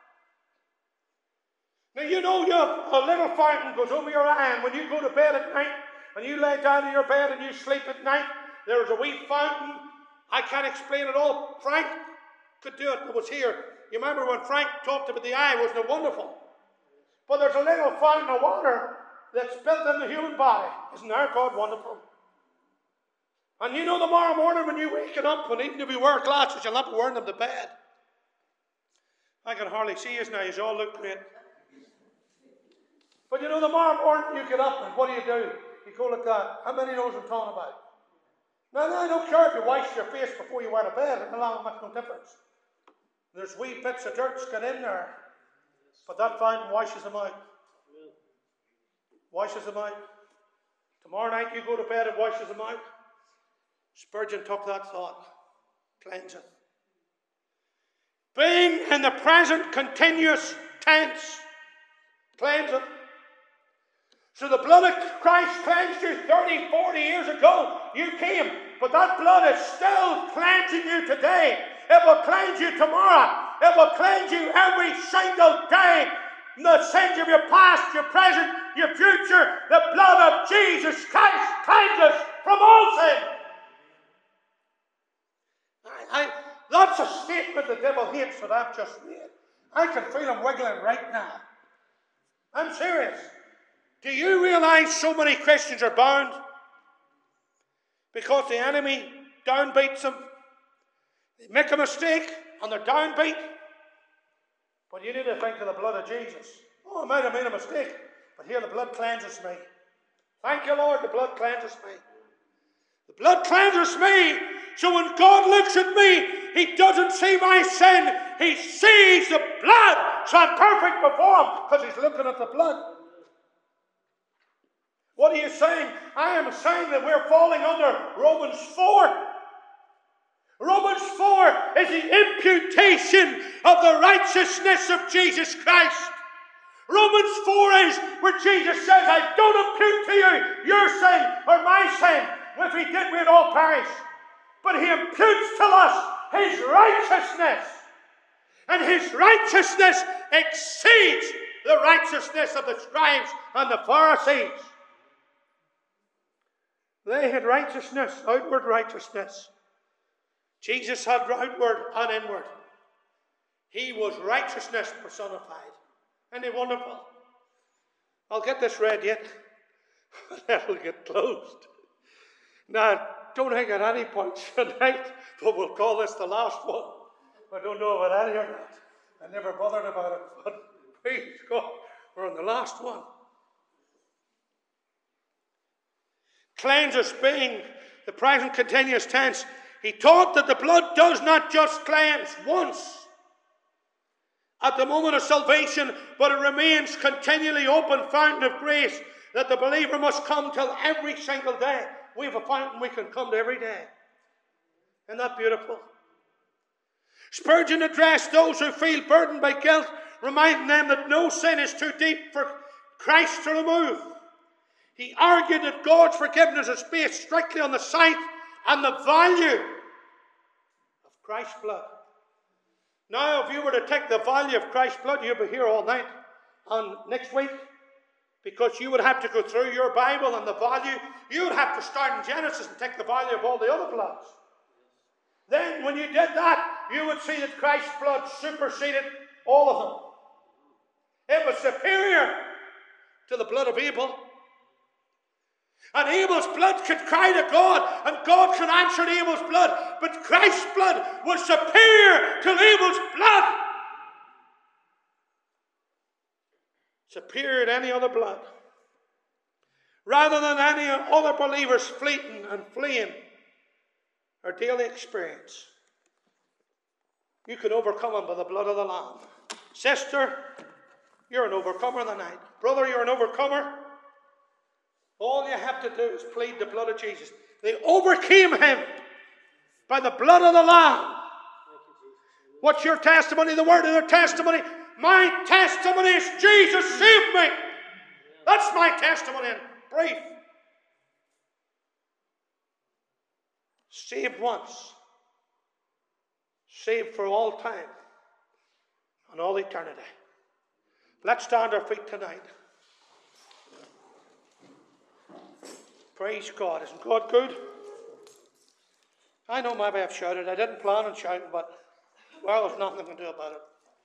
Now you know you have a little fountain goes over your eye, and when you go to bed at night, and you lay down in your bed and you sleep at night, there's a wee fountain. I can't explain it all. Frank could do it. It was here. You remember when Frank talked about the eye, wasn't it wonderful? But there's a little fountain of water that's built in the human body. Isn't our God wonderful? And you know tomorrow morning when you wake up, and even if you wear glasses, you'll not be wearing them to bed. I can hardly see you now. You all look great. But you know tomorrow morning you get up, and what do? You go like that. How many knows what I'm talking about? Now, I don't care if you wash your face before you wear to bed. It will make no difference. There's wee bits of dirt get in there. But that fountain washes them out. Washes them out. Tomorrow night you go to bed, it washes them out. Spurgeon took that thought. Cleanseth. Being in the present continuous tense. Cleanseth. So the blood of Christ cleansed you 30, 40 years ago. You came. But that blood is still cleansing you today. It will cleanse you tomorrow. It will cleanse you every single day. The sins of your past, your present, your future. The blood of Jesus Christ cleanses from all sin. That's a statement the devil hates that I've just made. I can feel him wiggling right now. I'm serious. Do you realize so many Christians are bound because the enemy downbeats them? They make a mistake and they're downbeat. But you need to think of the blood of Jesus. Oh, I might have made a mistake, but here the blood cleanses me. Thank you, Lord, the blood cleanses me. The blood cleanses me, so when God looks at me, he doesn't see my sin. He sees the blood, so I'm perfect before him because he's looking at the blood. What are you saying? I am saying that we're falling under Romans 4. Romans 4 is the imputation of the righteousness of Jesus Christ. Romans 4 is where Jesus says, I don't impute to you your sin or my sin. If he did, we'd all perish. But he imputes to us his righteousness. And his righteousness exceeds the righteousness of the scribes and the Pharisees. They had righteousness, outward righteousness. Jesus had outward and inward. He was righteousness personified. Isn't he wonderful? I'll get this read yet. That'll get closed. Now, don't think at any point tonight, but we'll call this the last one. I don't know about any or not. I never bothered about it, but praise God, we're on the last one. Cleanse us, being the present continuous tense. He taught that the blood does not just cleanse once at the moment of salvation, but it remains continually open fountain of grace that the believer must come till every single day. We have a fountain we can come to every day. Isn't that beautiful? Spurgeon addressed those who feel burdened by guilt, reminding them that no sin is too deep for Christ to remove. He argued that God's forgiveness is based strictly on the sight and the value of Christ's blood. Now, if you were to take the value of Christ's blood, you'd be here all night and next week, because you would have to go through your Bible and the value. You would have to start in Genesis and take the value of all the other bloods. then when you did that, you would see that Christ's blood superseded all of them. It was superior to the blood of Abel. And Abel's blood could cry to God, and God could answer Abel's blood. But Christ's blood was superior to Abel's blood. Superior to any other blood. Rather than any other believers fleeting and fleeing our daily experience, you can overcome them by the blood of the Lamb. Sister, you're an overcomer tonight. Brother, you're an overcomer. All you have to do is plead the blood of Jesus. They overcame him by the blood of the Lamb. What's your testimony? The word of their testimony. My testimony is Jesus saved me. That's my testimony in brief. Saved once. Saved for all time and all eternity. Let's stand our feet tonight. Praise God. Isn't God good? I know maybe I've shouted. I didn't plan on shouting, but well, there's nothing I can do about it.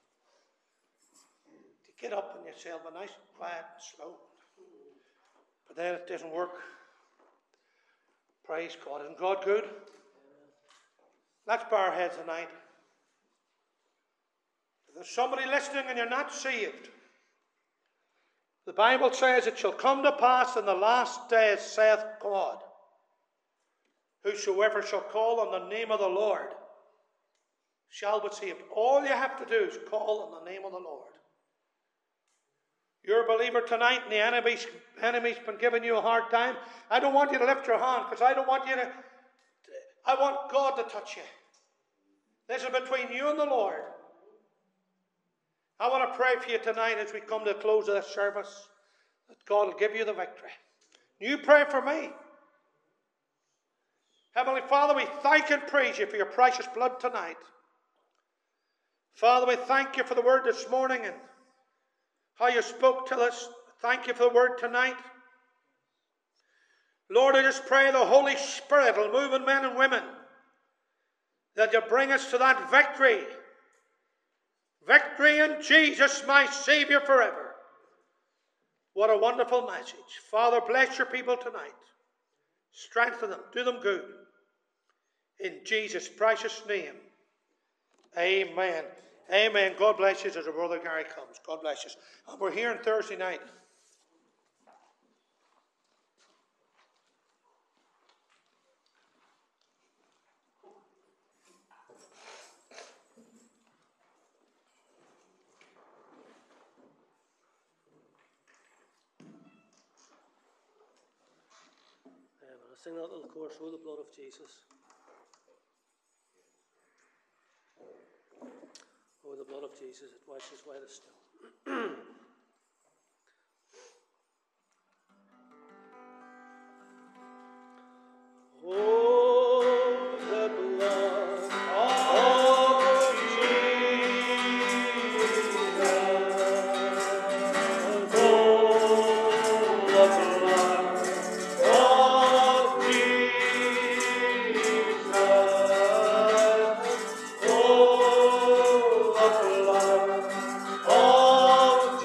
To get up on yourself, a nice and quiet and slow. But then it doesn't work. Praise God. Isn't God good? Let's bow our heads tonight. If there's somebody listening and you're not saved, the Bible says it shall come to pass in the last days, saith God, whosoever shall call on the name of the Lord shall be saved. All you have to do is call on the name of the Lord. You're a believer tonight and the enemy's been giving you a hard time. I don't want you to lift your hand because I don't want you to. I want God to touch you. This is between you and the Lord. I want to pray for you tonight as we come to the close of this service, that God will give you the victory. You pray for me. Heavenly Father, we thank and praise you for your precious blood tonight. Father, we thank you for the word this morning and how you spoke to us. Thank you for the word tonight. Lord, I just pray the Holy Spirit will move in men and women, that you bring us to that victory. Victory in Jesus, my Savior forever. What a wonderful message. Father, bless your people tonight. Strengthen them. Do them good. In Jesus' precious name. Amen. Amen. God bless you as our brother Gary comes. God bless you. And we're here on Thursday night. Sing that little chorus, "Oh, the blood of Jesus." Oh, the blood of Jesus, it washes white as snow. Oh, the blood of Jesus. Oh, the blood of Jesus. Oh, the blood of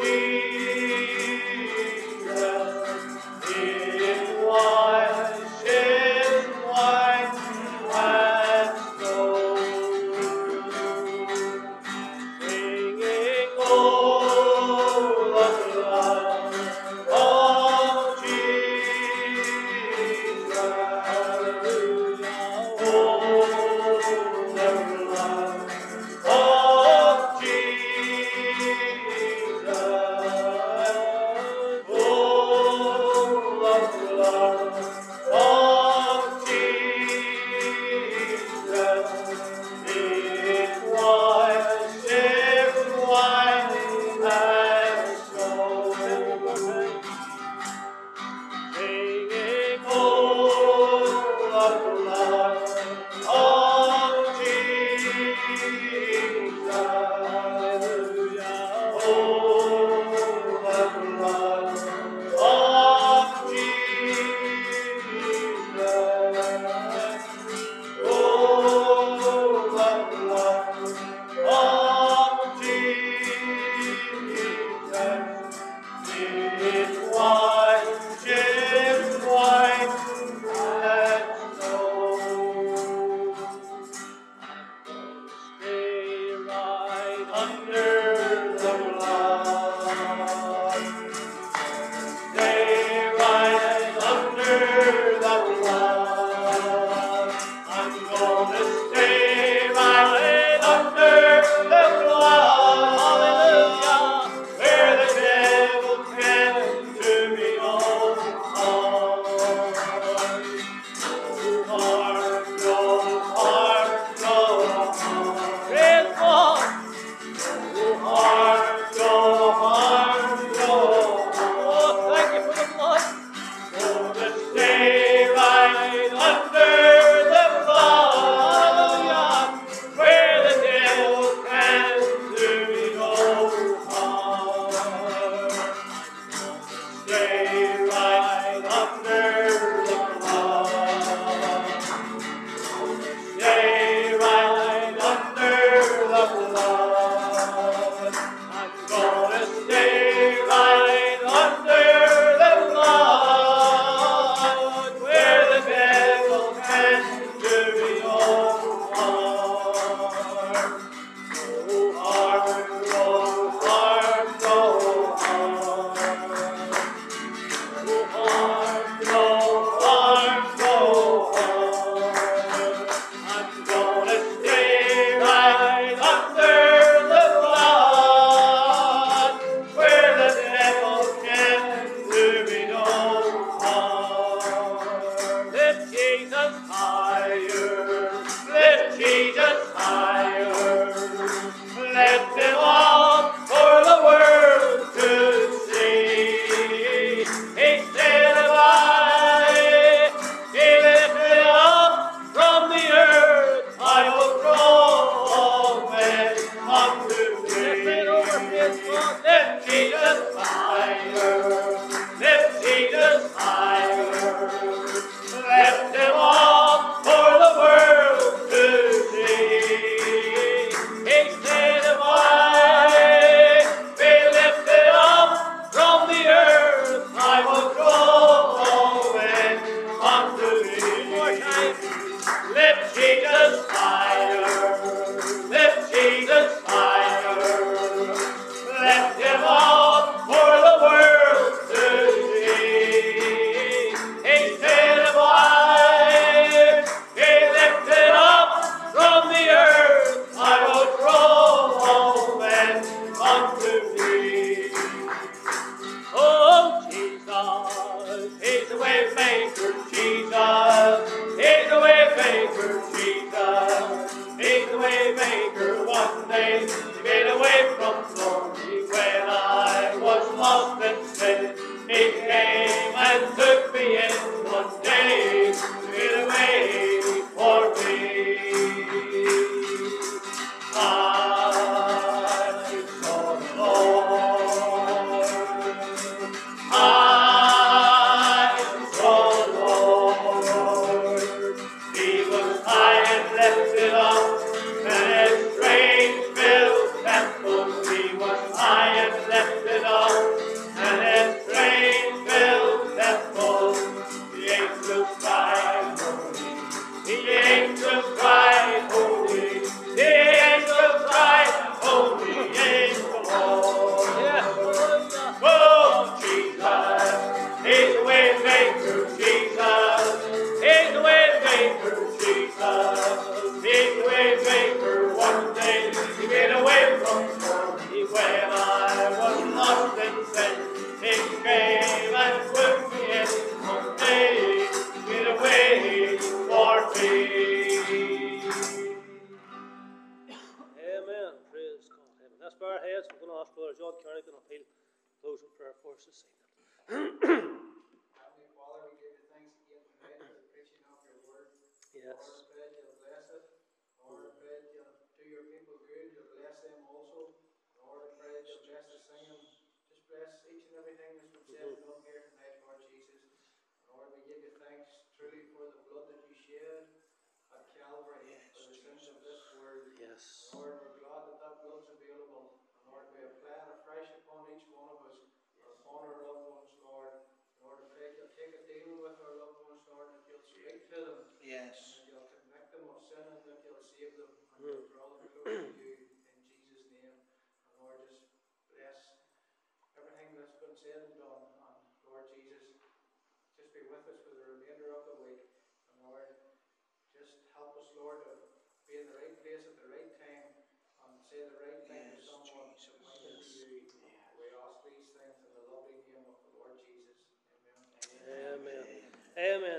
Yes. You'll convict them of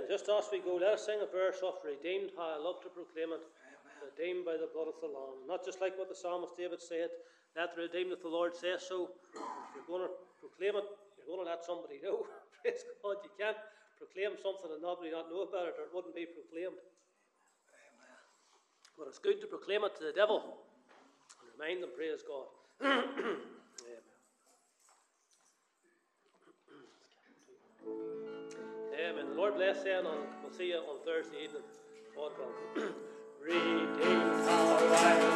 Just as we go, let us sing a verse of Redeemed, how I love to proclaim it. Redeemed by the blood of the Lamb. Not just like what the psalmist David said, let the redeemed of the Lord say so. If you're going to proclaim it, you're going to let somebody know. Praise God, you can't proclaim something and nobody not know about it, or it wouldn't be proclaimed. But it's good to proclaim it to the devil and remind them, praise God. Amen. The Lord bless you, and we'll see you on Thursday evening. God willing. Redeemed, how I